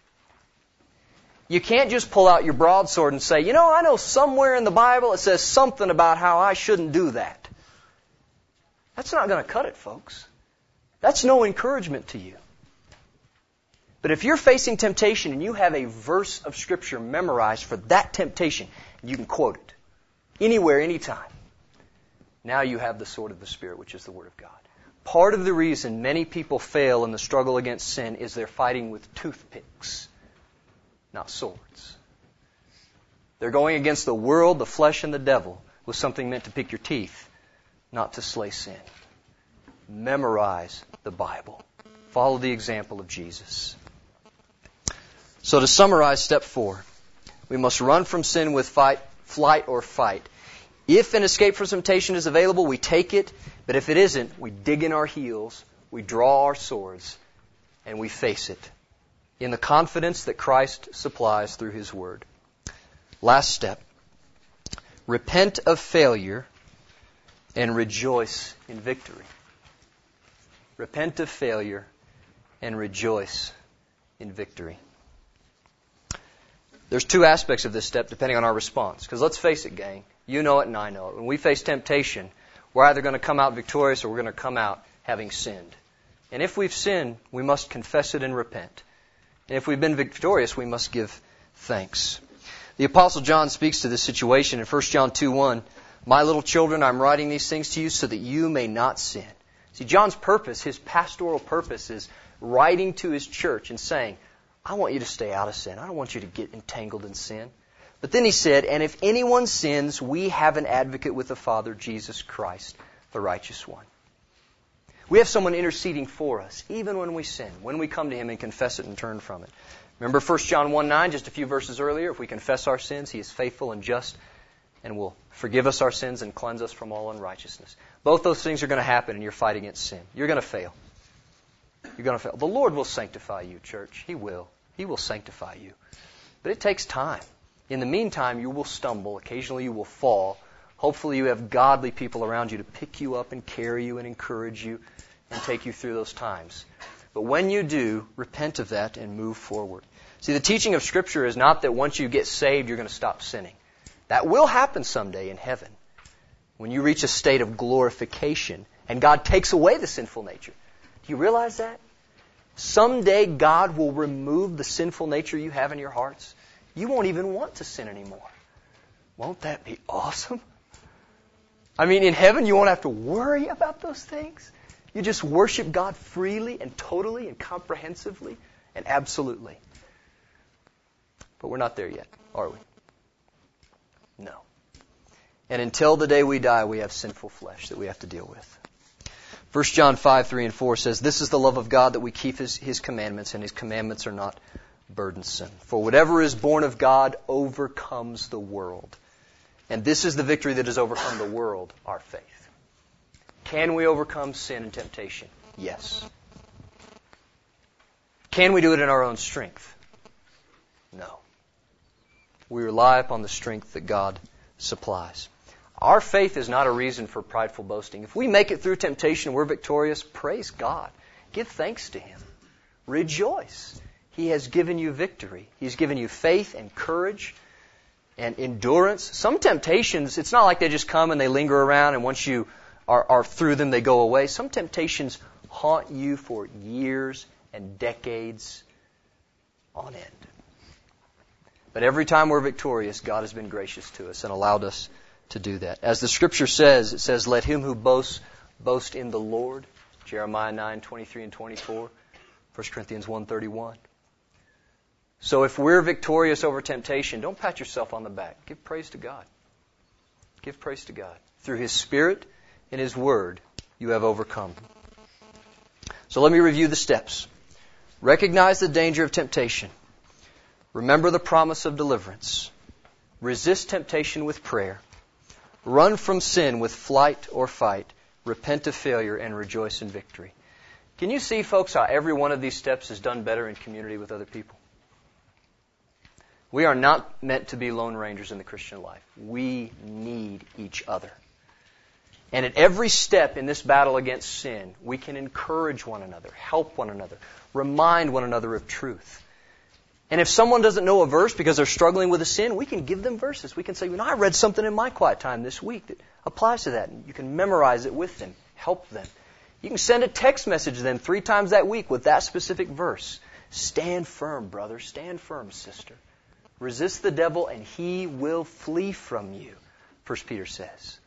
You can't just pull out your broadsword and say, I know somewhere in the Bible it says something about how I shouldn't do that. That's not going to cut it, folks. That's no encouragement to you. But if you're facing temptation and you have a verse of Scripture memorized for that temptation, you can quote it anywhere, anytime. Now you have the sword of the Spirit, which is the Word of God. Part of the reason many people fail in the struggle against sin is they're fighting with toothpicks, not swords. They're going against the world, the flesh, and the devil with something meant to pick your teeth, not to slay sin. Memorize the Bible. Follow the example of Jesus. So to summarize step 4, we must run from sin with flight or fight. If an escape from temptation is available, we take it. But if it isn't, we dig in our heels, we draw our swords, and we face it in the confidence that Christ supplies through His Word. Last step. Repent of failure and rejoice in victory. Repent of failure and rejoice in victory. There's 2 aspects of this step depending on our response. Because let's face it, gang, You know it and I know it. When we face temptation, we're either going to come out victorious or we're going to come out having sinned. And if we've sinned, we must confess it and repent. And if we've been victorious, we must give thanks. The Apostle John speaks to this situation in 1 John 2:1. My little children, I'm writing these things to you so that you may not sin. See, John's purpose, his pastoral purpose, is writing to his church and saying, I want you to stay out of sin. I don't want you to get entangled in sin. But then he said, and if anyone sins, we have an advocate with the Father, Jesus Christ, the righteous one. We have someone interceding for us, even when we sin, when we come to Him and confess it and turn from it. Remember 1 John 1:9, just a few verses earlier, if we confess our sins, He is faithful and just and will forgive us our sins and cleanse us from all unrighteousness. Both those things are going to happen in your fight against sin. You're going to fail. You're going to fail. The Lord will sanctify you, church. He will. He will sanctify you. But it takes time. In the meantime, you will stumble. Occasionally you will fall. Hopefully you have godly people around you to pick you up and carry you and encourage you and take you through those times. But when you do, repent of that and move forward. See, the teaching of Scripture is not that once you get saved, you're going to stop sinning. That will happen someday in heaven when you reach a state of glorification and God takes away the sinful nature. Do you realize that? Someday God will remove the sinful nature you have in your hearts. You won't even want to sin anymore. Won't that be awesome? I mean, in heaven you won't have to worry about those things. You just worship God freely and totally and comprehensively and absolutely. But we're not there yet, are we? No. And until the day we die, we have sinful flesh that we have to deal with. 1 John 5:3-4 says, This is the love of God, that we keep His commandments, and His commandments are not burdensome. For whatever is born of God overcomes the world. And this is the victory that has overcome the world, our faith. Can we overcome sin and temptation? Yes. Can we do it in our own strength? No. We rely upon the strength that God supplies. Our faith is not a reason for prideful boasting. If we make it through temptation and we're victorious, praise God. Give thanks to Him. Rejoice. He has given you victory. He's given you faith and courage and endurance. Some temptations, it's not like they just come and they linger around and once you are through them, they go away. Some temptations haunt you for years and decades on end. But every time we're victorious, God has been gracious to us and allowed us to do that. As the Scripture says, it says, Let him who boasts, boast in the Lord. Jeremiah 9:23-24. 1 Corinthians 1:31. So if we're victorious over temptation, don't pat yourself on the back. Give praise to God. Give praise to God. Through His Spirit and His Word, you have overcome. So let me review the steps. Recognize the danger of temptation. Remember the promise of deliverance. Resist temptation with prayer. Run from sin with flight or fight. Repent of failure and rejoice in victory. Can you see, folks, how every one of these steps is done better in community with other people? We are not meant to be lone rangers in the Christian life. We need each other. And at every step in this battle against sin, we can encourage one another, help one another, remind one another of truth. And if someone doesn't know a verse because they're struggling with a sin, we can give them verses. We can say, I read something in my quiet time this week that applies to that. And you can memorize it with them, help them. You can send a text message to them 3 times that week with that specific verse. Stand firm, brother. Stand firm, sister. Resist the devil and he will flee from you, 1 Peter says.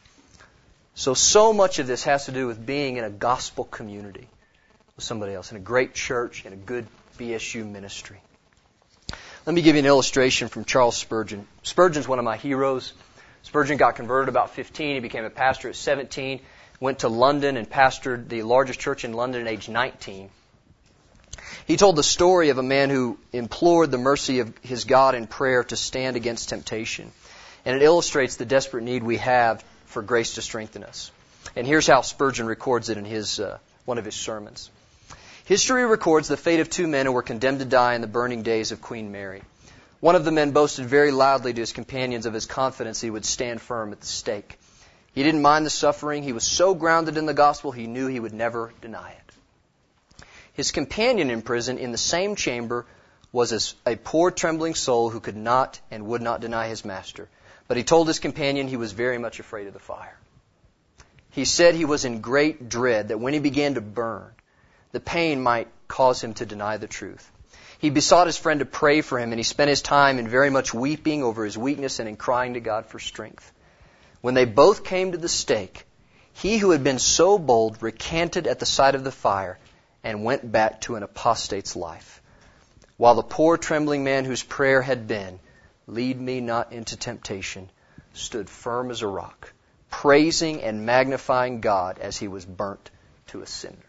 So much of this has to do with being in a gospel community with somebody else, in a great church, in a good BSU ministry. Let me give you an illustration from Charles Spurgeon. Spurgeon's one of my heroes. Spurgeon got converted about 15. He became a pastor at 17. Went to London and pastored the largest church in London at age 19. He told the story of a man who implored the mercy of his God in prayer to stand against temptation. And it illustrates the desperate need we have for grace to strengthen us. And here's how Spurgeon records it in his one of his sermons. History records the fate of 2 men who were condemned to die in the burning days of Queen Mary. One of the men boasted very loudly to his companions of his confidence he would stand firm at the stake. He didn't mind the suffering. He was so grounded in the gospel he knew he would never deny it. His companion in prison in the same chamber was a poor trembling soul who could not and would not deny his master. But he told his companion he was very much afraid of the fire. He said he was in great dread that when he began to burn, the pain might cause him to deny the truth. He besought his friend to pray for him, and he spent his time in very much weeping over his weakness and in crying to God for strength. When they both came to the stake, he who had been so bold recanted at the sight of the fire and went back to an apostate's life. While the poor trembling man whose prayer had been, "Lead me not into temptation," stood firm as a rock, praising and magnifying God as he was burnt to a cinder.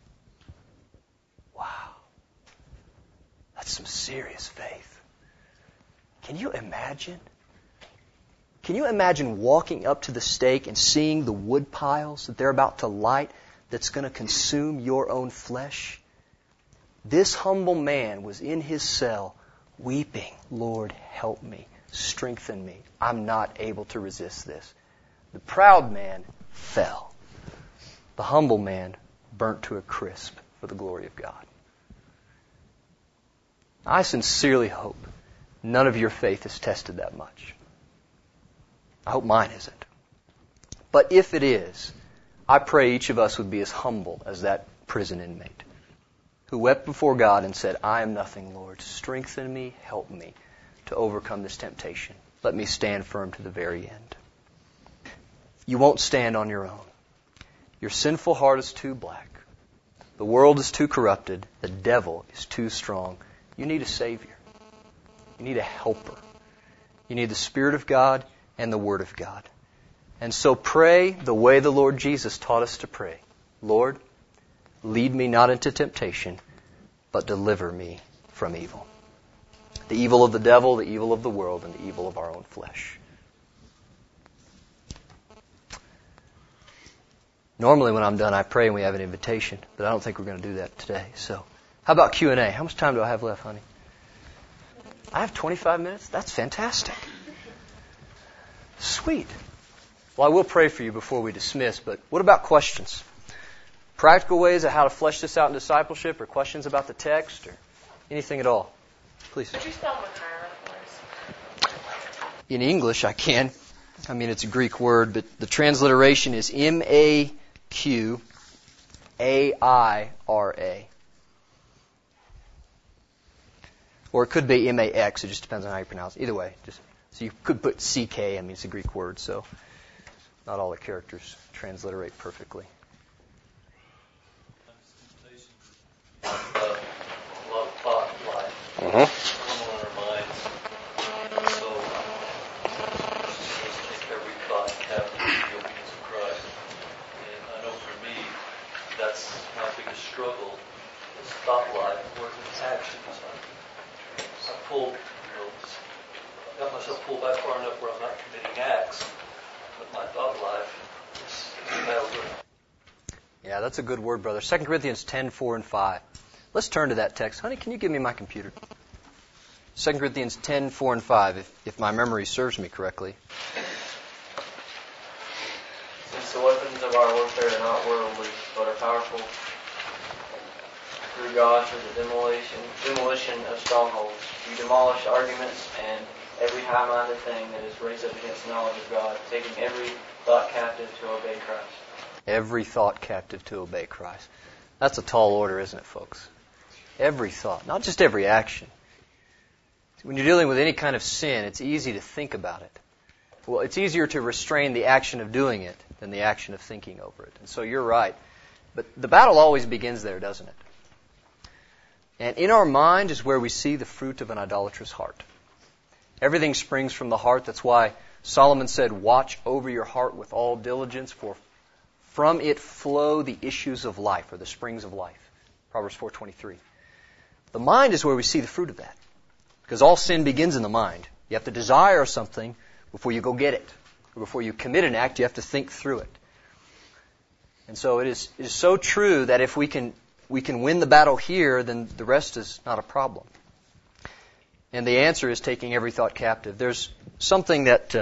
Wow. That's some serious faith. Can you imagine? Can you imagine walking up to the stake and seeing the wood piles that they're about to light that's going to consume your own flesh? This humble man was in his cell weeping, "Lord, help me, strengthen me. I'm not able to resist this." The proud man fell. The humble man burnt to a crisp for the glory of God. I sincerely hope none of your faith is tested that much. I hope mine isn't. But if it is, I pray each of us would be as humble as that prison inmate who wept before God and said, "I am nothing, Lord. Strengthen me, help me to overcome this temptation. Let me stand firm to the very end." You won't stand on your own. Your sinful heart is too black. The world is too corrupted. The devil is too strong. You need a Savior. You need a helper. You need the Spirit of God and the Word of God. And so pray the way the Lord Jesus taught us to pray. "Lord, lead me not into temptation, but deliver me from evil." The evil of the devil, the evil of the world, and the evil of our own flesh. Normally when I'm done, I pray and we have an invitation, but I don't think we're going to do that today. So, how about Q&A? How much time do I have left, honey? I have 25 minutes? That's fantastic. Sweet. Well, I will pray for you before we dismiss, but what about questions? Practical ways of how to flesh this out in discipleship, or questions about the text, or anything at all? Please. Could you spell Machaira for us? In English, I can. I mean, it's a Greek word, but the transliteration is M-A-Q-A-I-R-A. Or it could be M-A-X. It just depends on how you pronounce it. Either way. So you could put C-K. I mean, it's a Greek word, so not all the characters transliterate perfectly. A lot of thought in life. On our minds. So, just take every thought captive to the obedience of Christ. And I know for me, that's my biggest struggle is thought life versus actions. I pulled, got myself pulled back far enough where I'm not committing acts, but my thought life is a battleground. Yeah, that's a good word, brother. 2 Corinthians 10, 4 and 5. Let's turn to that text. Honey, can you give me my computer? 2 Corinthians 10, 4 and 5, if my memory serves me correctly. Since the weapons of our warfare are not worldly, but are powerful through God for the demolition of strongholds, we demolish arguments and every high-minded thing that is raised up against the knowledge of God, taking every thought captive to obey Christ. Every thought captive to obey Christ. That's a tall order, isn't it, folks? Every thought, not just every action. When you're dealing with any kind of sin, it's easy to think about it. Well, it's easier to restrain the action of doing it than the action of thinking over it. And so you're right. But the battle always begins there, doesn't it? And in our mind is where we see the fruit of an idolatrous heart. Everything springs from the heart. That's why Solomon said, "Watch over your heart with all diligence, for from it flow the issues of life," or the springs of life. Proverbs 4:23. The mind is where we see the fruit of that. Because all sin begins in the mind. You have to desire something before you go get it. Or before you commit an act, you have to think through it. And so it is so true that if we can win the battle here, then the rest is not a problem. And the answer is taking every thought captive. There's something that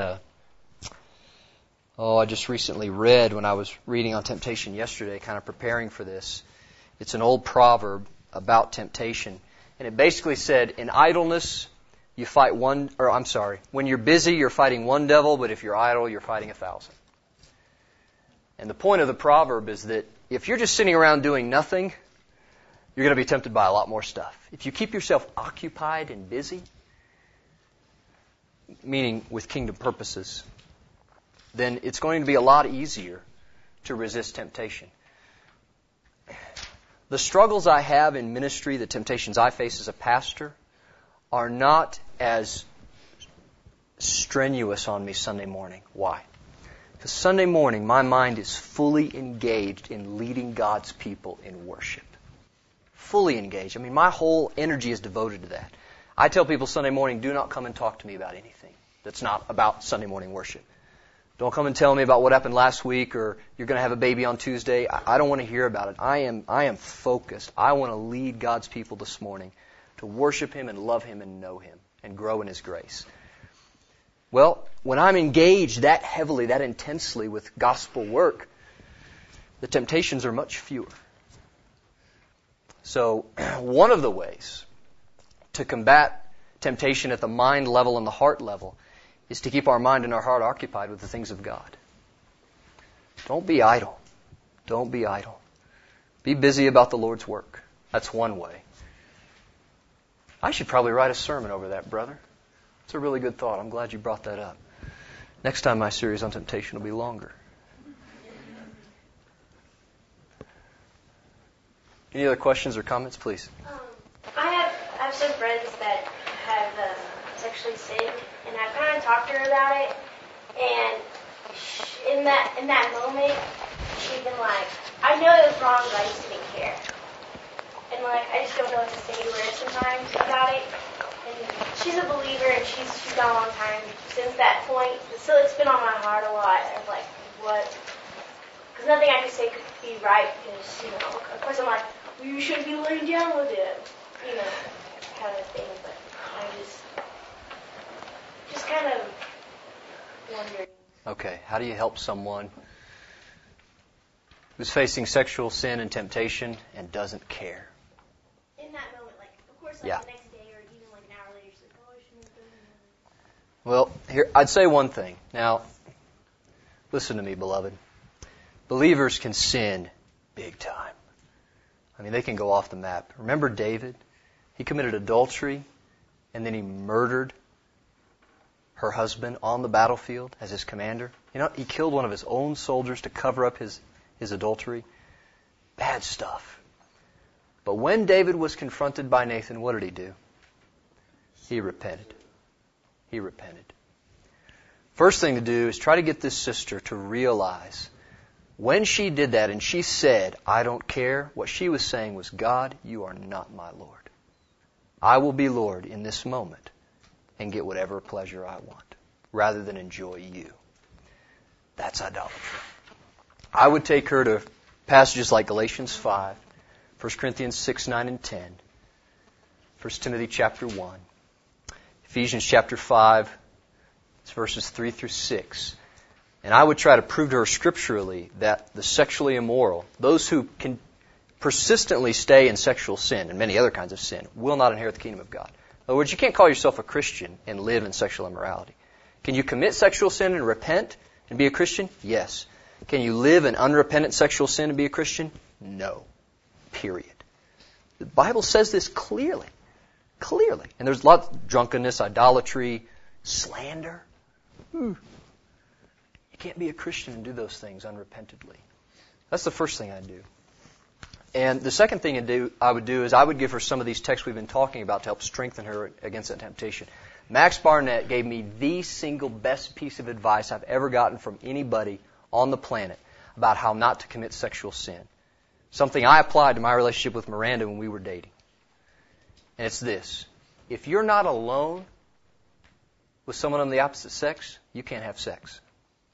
I just recently read when I was reading on temptation yesterday, kind of preparing for this. It's an old proverb about temptation. And it basically said, in idleness, when you're busy, you're fighting one devil, but if you're idle, you're fighting 1,000. And the point of the proverb is that if you're just sitting around doing nothing, you're going to be tempted by a lot more stuff. If you keep yourself occupied and busy, meaning with kingdom purposes, then it's going to be a lot easier to resist temptation. The struggles I have in ministry, the temptations I face as a pastor, are not as strenuous on me Sunday morning. Why? Because Sunday morning, my mind is fully engaged in leading God's people in worship. Fully engaged. I mean, my whole energy is devoted to that. I tell people Sunday morning, do not come and talk to me about anything that's not about Sunday morning worship. Don't come and tell me about what happened last week or you're going to have a baby on Tuesday. I don't want to hear about it. I am focused. I want to lead God's people this morning to worship Him and love Him and know Him and grow in His grace. Well, when I'm engaged that heavily, that intensely with gospel work, the temptations are much fewer. So one of the ways to combat temptation at the mind level and the heart level is to keep our mind and our heart occupied with the things of God. Don't be idle. Don't be idle. Be busy about the Lord's work. That's one way. I should probably write a sermon over that, brother. It's a really good thought. I'm glad you brought that up. Next time my series on temptation will be longer. Any other questions or comments, please? I have some friends that have sexually sinned, and I've kind of talked to her about it. And in that moment, she's been like, "I know it was wrong, but I just didn't care." And like, I just don't know what to say to her sometimes about it. And she's a believer, and she's gone a long time since that point. So it's been on my heart a lot. I'm like, what? Because nothing I could say could be right. Because of course, I'm like, well, you shouldn't be laying down with it, kind of thing. But I just kind of wondering. Okay, how do you help someone who's facing sexual sin and temptation and doesn't care? In that moment, of course, the next day or even an hour later, she's like, "Oh, I shouldn't have done that." Well, here I'd say one thing. Now, listen to me, beloved. Believers can sin big time. I mean, they can go off the map. Remember David? He committed adultery, and then he murdered her husband on the battlefield as his commander. He killed one of his own soldiers to cover up his adultery. Bad stuff. But when David was confronted by Nathan, what did he do? He repented. He repented. First thing to do is try to get this sister to realize when she did that and she said, "I don't care," what she was saying was, "God, you are not my Lord. I will be Lord in this moment and get whatever pleasure I want rather than enjoy you." That's idolatry. I would take her to passages like Galatians 5, 1 Corinthians 6, 9, and 10, 1 Timothy chapter 1, Ephesians chapter 5, it's verses 3 through 6. And I would try to prove to her scripturally that the sexually immoral, those who can persistently stay in sexual sin and many other kinds of sin, will not inherit the kingdom of God. In other words, you can't call yourself a Christian and live in sexual immorality. Can you commit sexual sin and repent and be a Christian? Yes. Can you live in unrepentant sexual sin and be a Christian? No. Period. The Bible says this clearly. Clearly. And there's lots of drunkenness, idolatry, slander. You can't be a Christian and do those things unrepentantly. That's the first thing I'd do. And the second thing I would do is I would give her some of these texts we've been talking about to help strengthen her against that temptation. Max Barnett gave me the single best piece of advice I've ever gotten from anybody on the planet about how not to commit sexual sin. Something I applied to my relationship with Miranda when we were dating. And it's this. If you're not alone with someone of the opposite sex, you can't have sex.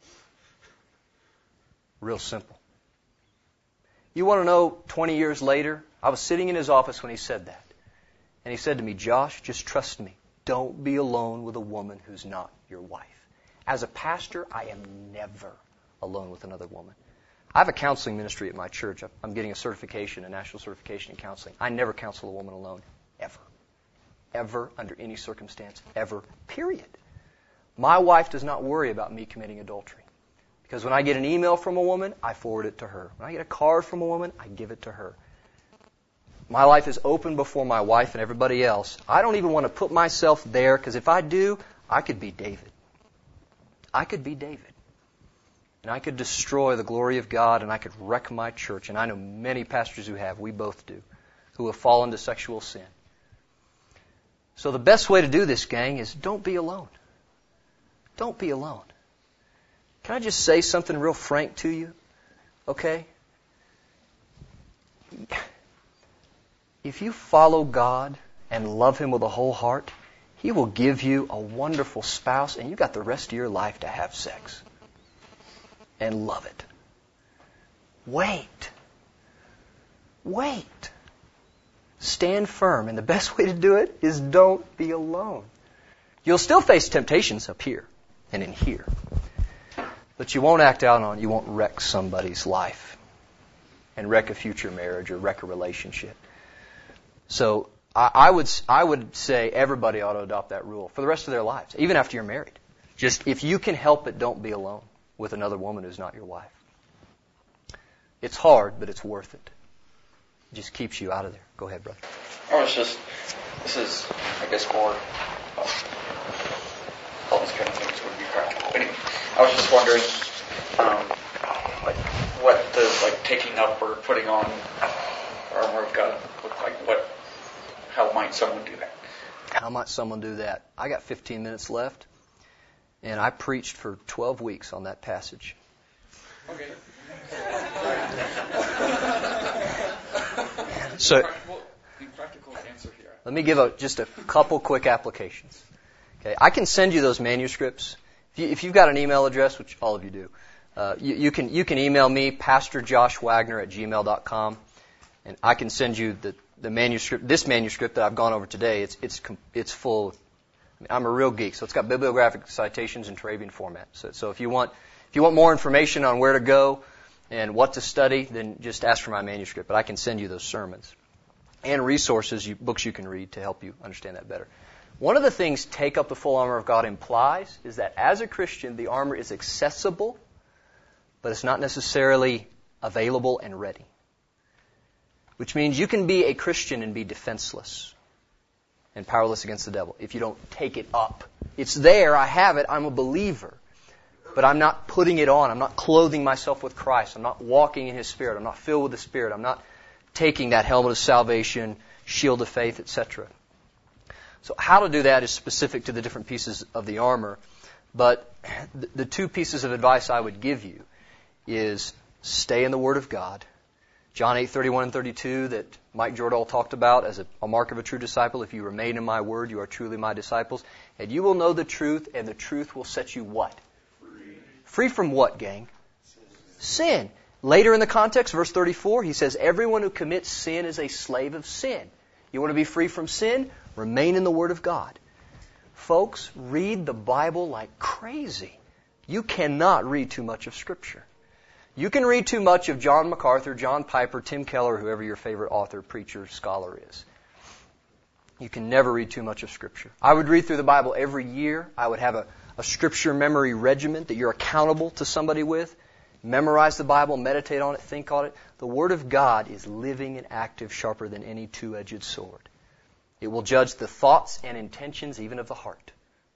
Real simple. You want to know 20 years later? I was sitting in his office when he said that. And he said to me, "Josh, just trust me. Don't be alone with a woman who's not your wife." As a pastor, I am never alone with another woman. I have a counseling ministry at my church. I'm getting a national certification in counseling. I never counsel a woman alone. Ever. ever, under any circumstance, ever, period. My wife does not worry about me committing adultery. Because when I get an email from a woman, I forward it to her. When I get a card from a woman, I give it to her. My life is open before my wife and everybody else. I don't even want to put myself there, because if I do, I could be David. I could be David. And I could destroy the glory of God, and I could wreck my church. And I know many pastors who have, we both do, who have fallen to sexual sin. So the best way to do this, gang, is don't be alone. Don't be alone. Can I just say something real frank to you? Okay? If you follow God and love Him with a whole heart, He will give you a wonderful spouse, and you've got the rest of your life to have sex. And love it. Wait. Wait. Stand firm. And the best way to do it is don't be alone. You'll still face temptations up here and in here. But you won't act out on it. You won't wreck somebody's life and wreck a future marriage or wreck a relationship. So I would say everybody ought to adopt that rule for the rest of their lives, even after you're married. Just if you can help it, don't be alone with another woman who's not your wife. It's hard, but it's worth it. It just keeps you out of there. Go ahead, brother. This is, I guess, more all these kind of things would be practical. Anyway, I was just wondering, what does taking up or putting on armor of God look like? How might someone do that? How might someone do that? I got 15 minutes left, and I preached for 12 weeks on that passage. Okay. So, practical answer here. Let me give just a couple quick applications. Okay, I can send you those manuscripts. If you've got an email address, which all of you do, you can email me, pastorjoshwagner@gmail.com, and I can send you the manuscript. This manuscript that I've gone over today, it's full. I'm a real geek, so it's got bibliographic citations in Turabian format. So if you want more information on where to go and what to study, then just ask for my manuscript. But I can send you those sermons and resources, books you can read to help you understand that better. One of the things Take Up the Full Armor of God implies is that as a Christian, the armor is accessible, but it's not necessarily available and ready. Which means you can be a Christian and be defenseless and powerless against the devil if you don't take it up. It's there, I have it, I'm a believer. But I'm not putting it on. I'm not clothing myself with Christ. I'm not walking in His Spirit. I'm not filled with the Spirit. I'm not taking that helmet of salvation, shield of faith, etc. So how to do that is specific to the different pieces of the armor. But the two pieces of advice I would give you is stay in the Word of God. John 8:31 and 32 that Mike Jordahl talked about as a mark of a true disciple. If you remain in my Word, you are truly my disciples. And you will know the truth, and the truth will set you what? Free from what, gang? Sin. Later in the context, verse 34, he says, everyone who commits sin is a slave of sin. You want to be free from sin? Remain in the Word of God. Folks, read the Bible like crazy. You cannot read too much of Scripture. You can read too much of John MacArthur, John Piper, Tim Keller, whoever your favorite author, preacher, scholar is. You can never read too much of Scripture. I would read through the Bible every year. I would have a Scripture memory regiment that you're accountable to somebody with. Memorize the Bible, meditate on it, think on it. The Word of God is living and active, sharper than any two-edged sword. It will judge the thoughts and intentions even of the heart.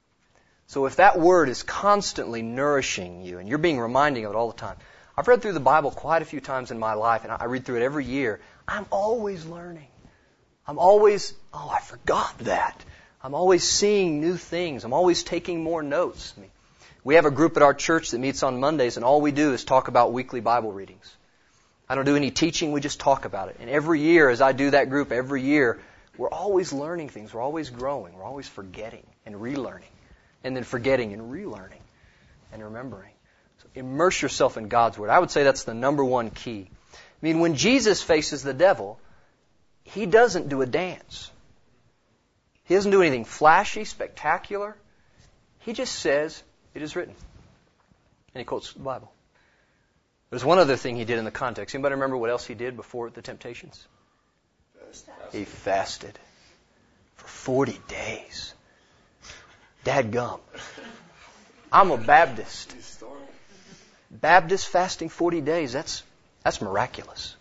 So if that Word is constantly nourishing you, and you're being reminding of it all the time. I've read through the Bible quite a few times in my life, and I read through it every year. I'm always learning. I forgot that. I'm always seeing new things. I'm always taking more notes. We have a group at our church that meets on Mondays, and all we do is talk about weekly Bible readings. I don't do any teaching. We just talk about it. And every year, as I do that group, every year, we're always learning things. We're always growing. We're always forgetting and relearning. And then forgetting and relearning and remembering. So immerse yourself in God's Word. I would say that's the number one key. I mean, when Jesus faces the devil, He doesn't do a dance. He doesn't do anything flashy, spectacular. He just says, it is written. And he quotes the Bible. There's one other thing He did in the context. Anybody remember what else He did before the temptations? He fasted. For 40 days. Dadgum. I'm a Baptist. Baptist fasting 40 days, that's miraculous.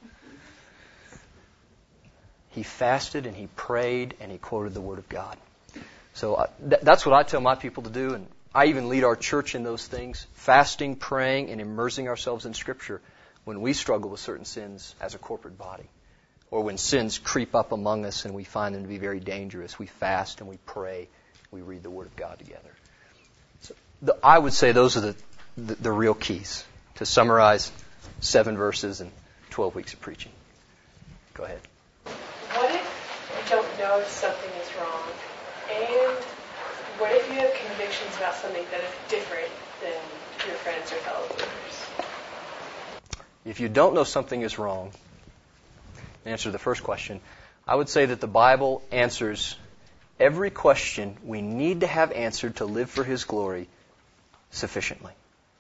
He fasted and he prayed and he quoted the Word of God. So that's what I tell my people to do, and I even lead our church in those things, fasting, praying, and immersing ourselves in Scripture when we struggle with certain sins as a corporate body, or when sins creep up among us and we find them to be very dangerous. We fast and we pray, we read the Word of God together. So I would say those are the real keys to summarize 7 verses and 12 weeks of preaching. Go ahead. What if you don't know if something is wrong? And what if you have convictions about something that are different than your friends or fellow believers? If you don't know something is wrong, in answer to the first question, I would say that the Bible answers every question we need to have answered to live for His glory sufficiently.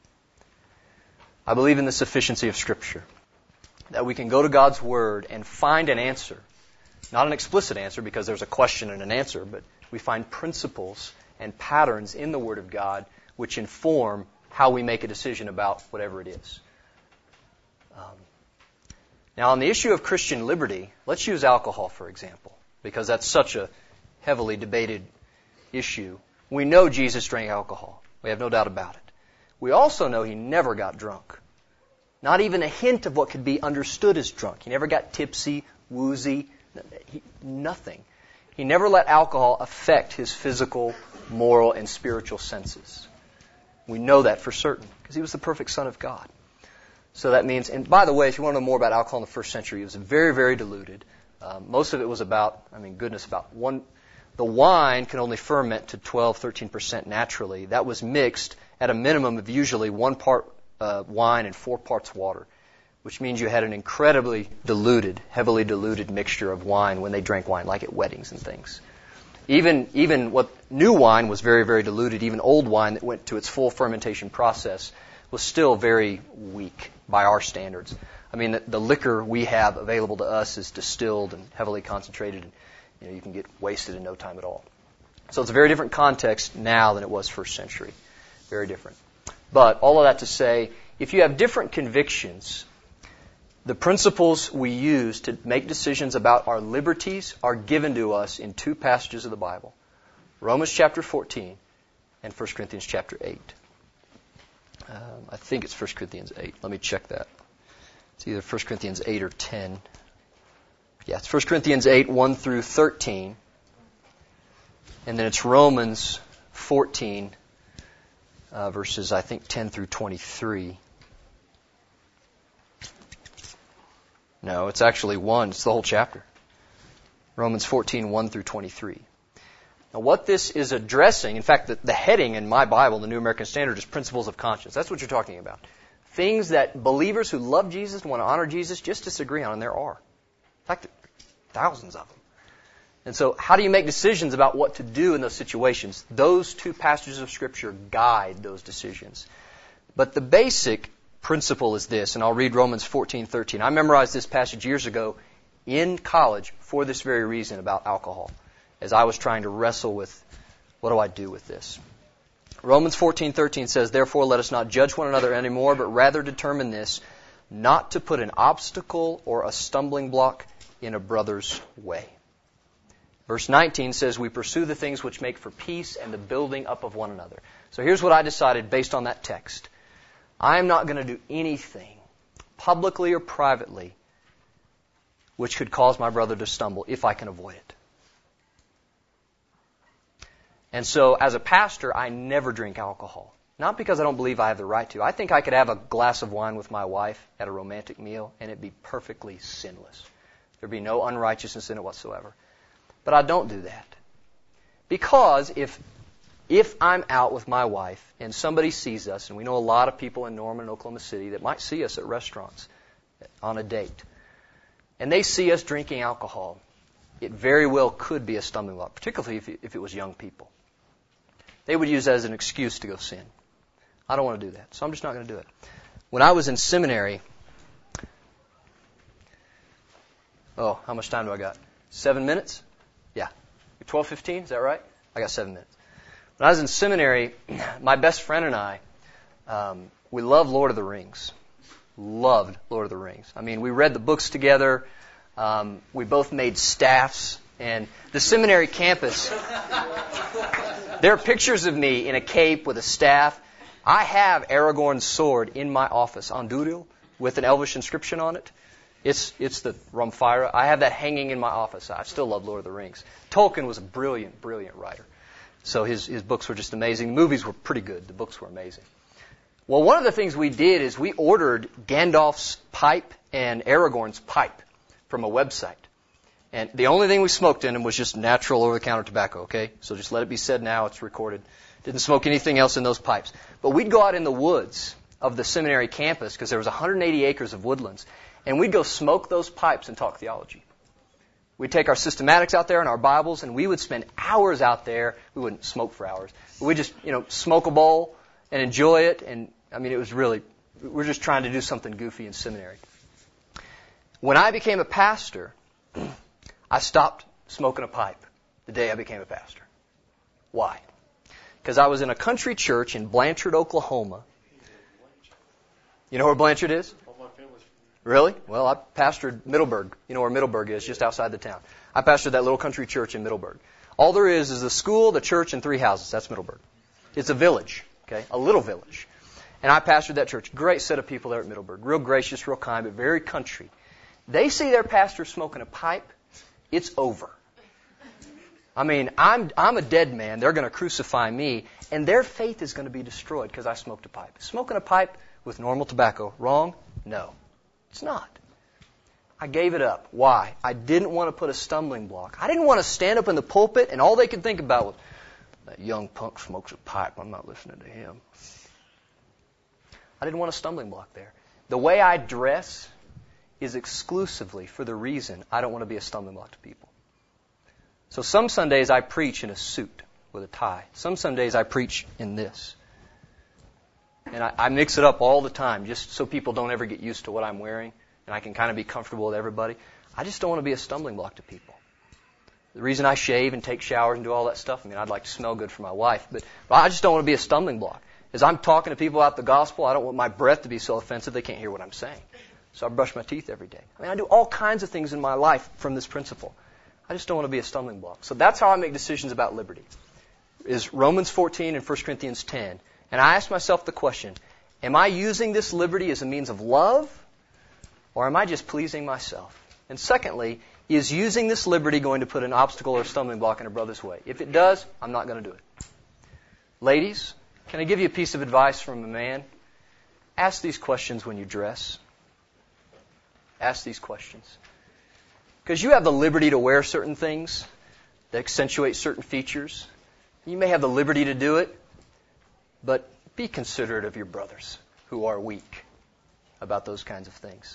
I believe in the sufficiency of Scripture, that we can go to God's Word and find an answer. Not an explicit answer because there's a question and an answer, but we find principles and patterns in the Word of God which inform how we make a decision about whatever it is. Now, on the issue of Christian liberty, let's use alcohol, for example, because that's such a heavily debated issue. We know Jesus drank alcohol. We have no doubt about it. We also know He never got drunk. Not even a hint of what could be understood as drunk. He never got tipsy, woozy, nothing. He never let alcohol affect His physical, moral, and spiritual senses. We know that for certain because He was the perfect Son of God. So that means, and by the way, if you want to know more about alcohol in the first century, it was very, very diluted. Most of it was about the wine can only ferment to 12, 13% naturally. That was mixed at a minimum of usually 1 part wine and 4 parts water, which means you had an incredibly diluted, heavily diluted mixture of wine when they drank wine, like at weddings and things. Even what new wine was very, very diluted. Even old wine that went to its full fermentation process was still very weak by our standards. I mean, the liquor we have available to us is distilled and heavily concentrated, and you can get wasted in no time at all. So it's a very different context now than it was first century. Very different. But all of that to say, if you have different convictions, the principles we use to make decisions about our liberties are given to us in 2 passages of the Bible. Romans chapter 14 and 1 Corinthians chapter 8. I think it's 1 Corinthians 8. Let me check that. It's either 1 Corinthians 8 or 10. Yeah, it's 1 Corinthians 8, 1 through 13. And then it's Romans 14, verses, I think, 10 through 23. No, it's actually 1. It's the whole chapter. Romans 14, 1 through 23. Now, what this is addressing, in fact, the heading in my Bible, the New American Standard, is principles of conscience. That's what you're talking about. Things that believers who love Jesus and want to honor Jesus just disagree on, and there are. In fact, thousands of them. And so, how do you make decisions about what to do in those situations? Those 2 passages of Scripture guide those decisions. But the basic principle is this, and I'll read Romans 14:13. I memorized this passage years ago in college for this very reason about alcohol, as I was trying to wrestle with, what do I do with this? Romans 14:13 says, "Therefore let us not judge one another anymore, but rather determine this, not to put an obstacle or a stumbling block in a brother's way." Verse 19 says, "We pursue the things which make for peace and the building up of one another." So here's what I decided based on that text. I am not going to do anything, publicly or privately, which could cause my brother to stumble if I can avoid it. And so, as a pastor, I never drink alcohol. Not because I don't believe I have the right to. I think I could have a glass of wine with my wife at a romantic meal, and it'd be perfectly sinless. There'd be no unrighteousness in it whatsoever. But I don't do that. Because if I'm out with my wife and somebody sees us, and we know a lot of people in Norman and Oklahoma City that might see us at restaurants on a date, and they see us drinking alcohol, it very well could be a stumbling block, particularly if it was young people. They would use that as an excuse to go sin. I don't want to do that, so I'm just not going to do it. When I was in seminary, how much time do I got? 7 minutes? Yeah. 12:15, is that right? I got 7 minutes. When I was in seminary, my best friend and I, we loved Lord of the Rings. Loved Lord of the Rings. I mean, we read the books together. We both made staffs. And the seminary campus, there are pictures of me in a cape with a staff. I have Aragorn's sword in my office, Andúril, with an Elvish inscription on it. It's the Rumfyra. I have that hanging in my office. I still love Lord of the Rings. Tolkien was a brilliant, brilliant writer. So his books were just amazing. The movies were pretty good. The books were amazing. Well, one of the things we did is we ordered Gandalf's pipe and Aragorn's pipe from a website. And the only thing we smoked in them was just natural over-the-counter tobacco, okay? So just let it be said now, it's recorded. Didn't smoke anything else in those pipes. But we'd go out in the woods of the seminary campus, because there was 180 acres of woodlands, and we'd go smoke those pipes and talk theology. We'd take our systematics out there and our Bibles, and we would spend hours out there. We wouldn't smoke for hours. But we'd just, smoke a bowl and enjoy it. And, it was really, we're just trying to do something goofy in seminary. When I became a pastor, I stopped smoking a pipe the day I became a pastor. Why? Because I was in a country church in Blanchard, Oklahoma. You know where Blanchard is? Really? Well, I pastored Middleburg. You know where Middleburg is, just outside the town. I pastored that little country church in Middleburg. All there is the school, the church, and 3 houses. That's Middleburg. It's a village, okay? A little village. And I pastored that church. Great set of people there at Middleburg. Real gracious, real kind, but very country. They see their pastor smoking a pipe, it's over. I'm a dead man. They're going to crucify me, and their faith is going to be destroyed because I smoked a pipe. Smoking a pipe with normal tobacco, wrong? No, it's not. I gave it up. Why? I didn't want to put a stumbling block. I didn't want to stand up in the pulpit, and all they could think about was, that young punk smokes a pipe. I'm not listening to him. I didn't want a stumbling block there. The way I dress is exclusively for the reason I don't want to be a stumbling block to people. So some Sundays I preach in a suit with a tie. Some Sundays I preach in this. And I mix it up all the time just so people don't ever get used to what I'm wearing and I can kind of be comfortable with everybody. I just don't want to be a stumbling block to people. The reason I shave and take showers and do all that stuff, I'd like to smell good for my wife, but I just don't want to be a stumbling block. As I'm talking to people about the gospel, I don't want my breath to be so offensive they can't hear what I'm saying. So I brush my teeth every day. I do all kinds of things in my life from this principle. I just don't want to be a stumbling block. So that's how I make decisions about liberty. Is Romans 14 and 1 Corinthians 10. And I ask myself the question, am I using this liberty as a means of love, or am I just pleasing myself? And secondly, is using this liberty going to put an obstacle or a stumbling block in a brother's way? If it does, I'm not going to do it. Ladies, can I give you a piece of advice from a man? Ask these questions when you dress. Ask these questions. Because you have the liberty to wear certain things that accentuate certain features. You may have the liberty to do it, but be considerate of your brothers who are weak about those kinds of things.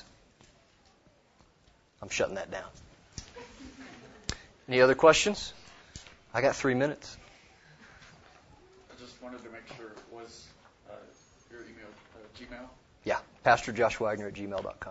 I'm shutting that down. Any other questions? I got 3 minutes. I just wanted to make sure, was your email Gmail? Yeah, PastorJoshWagner@gmail.com.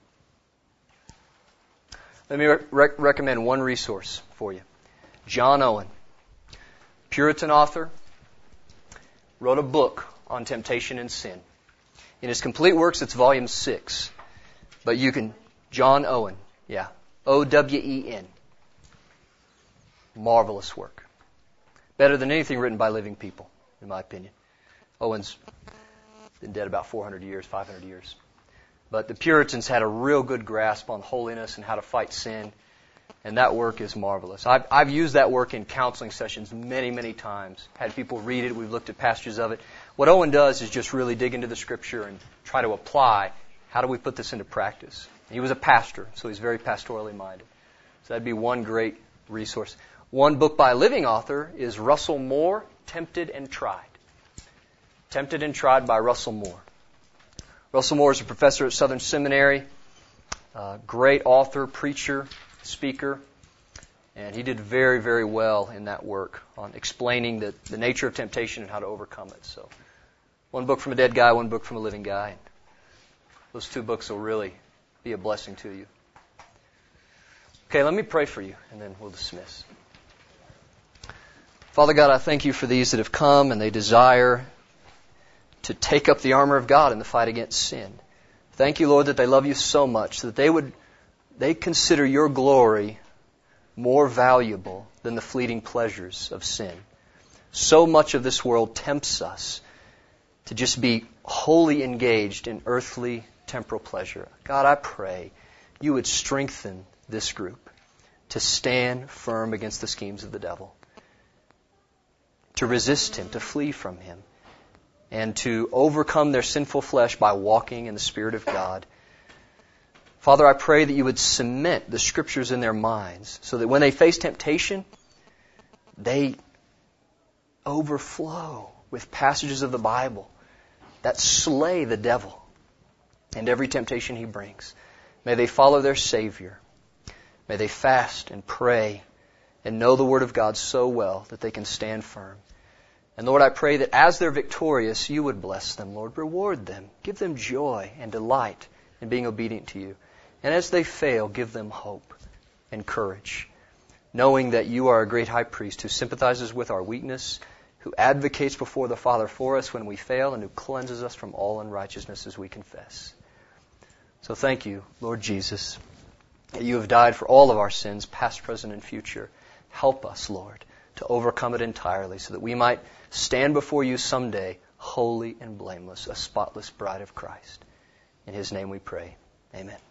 Let me recommend one resource for you. John Owen, Puritan author, wrote a book on temptation and sin. In his complete works, it's volume 6. But you can, John Owen, Owen. Marvelous work. Better than anything written by living people, in my opinion. Owen's been dead about 400 years, 500 years. But the Puritans had a real good grasp on holiness and how to fight sin, and that work is marvelous. I've used that work in counseling sessions many, many times. Had people read it. We've looked at passages of it. What Owen does is just really dig into the Scripture and try to apply, how do we put this into practice? He was a pastor, so he's very pastorally minded. So that'd be one great resource. One book by a living author is Russell Moore, Tempted and Tried. Tempted and Tried by Russell Moore. Russell Moore is a professor at Southern Seminary, great author, preacher, speaker, and he did very, very well in that work on explaining the nature of temptation and how to overcome it. So, one book from a dead guy, one book from a living guy. Those 2 books will really be a blessing to you. Okay, let me pray for you, and then we'll dismiss. Father God, I thank you for these that have come and they desire to take up the armor of God in the fight against sin. Thank you, Lord, that they love you so much that they consider your glory more valuable than the fleeting pleasures of sin. So much of this world tempts us to just be wholly engaged in earthly, temporal pleasure. God, I pray you would strengthen this group to stand firm against the schemes of the devil, to resist him, to flee from him, and to overcome their sinful flesh by walking in the Spirit of God. Father, I pray that you would cement the Scriptures in their minds so that when they face temptation, they overflow with passages of the Bible that slay the devil and every temptation he brings. May they follow their Savior. May they fast and pray and know the Word of God so well that they can stand firm. And Lord, I pray that as they're victorious, you would bless them, Lord. Reward them. Give them joy and delight in being obedient to you. And as they fail, give them hope and courage, knowing that you are a great high priest who sympathizes with our weakness, who advocates before the Father for us when we fail, and who cleanses us from all unrighteousness as we confess. So thank you, Lord Jesus, that you have died for all of our sins, past, present, and future. Help us, Lord, to overcome it entirely so that we might stand before you someday holy and blameless, a spotless bride of Christ. In His name we pray. Amen.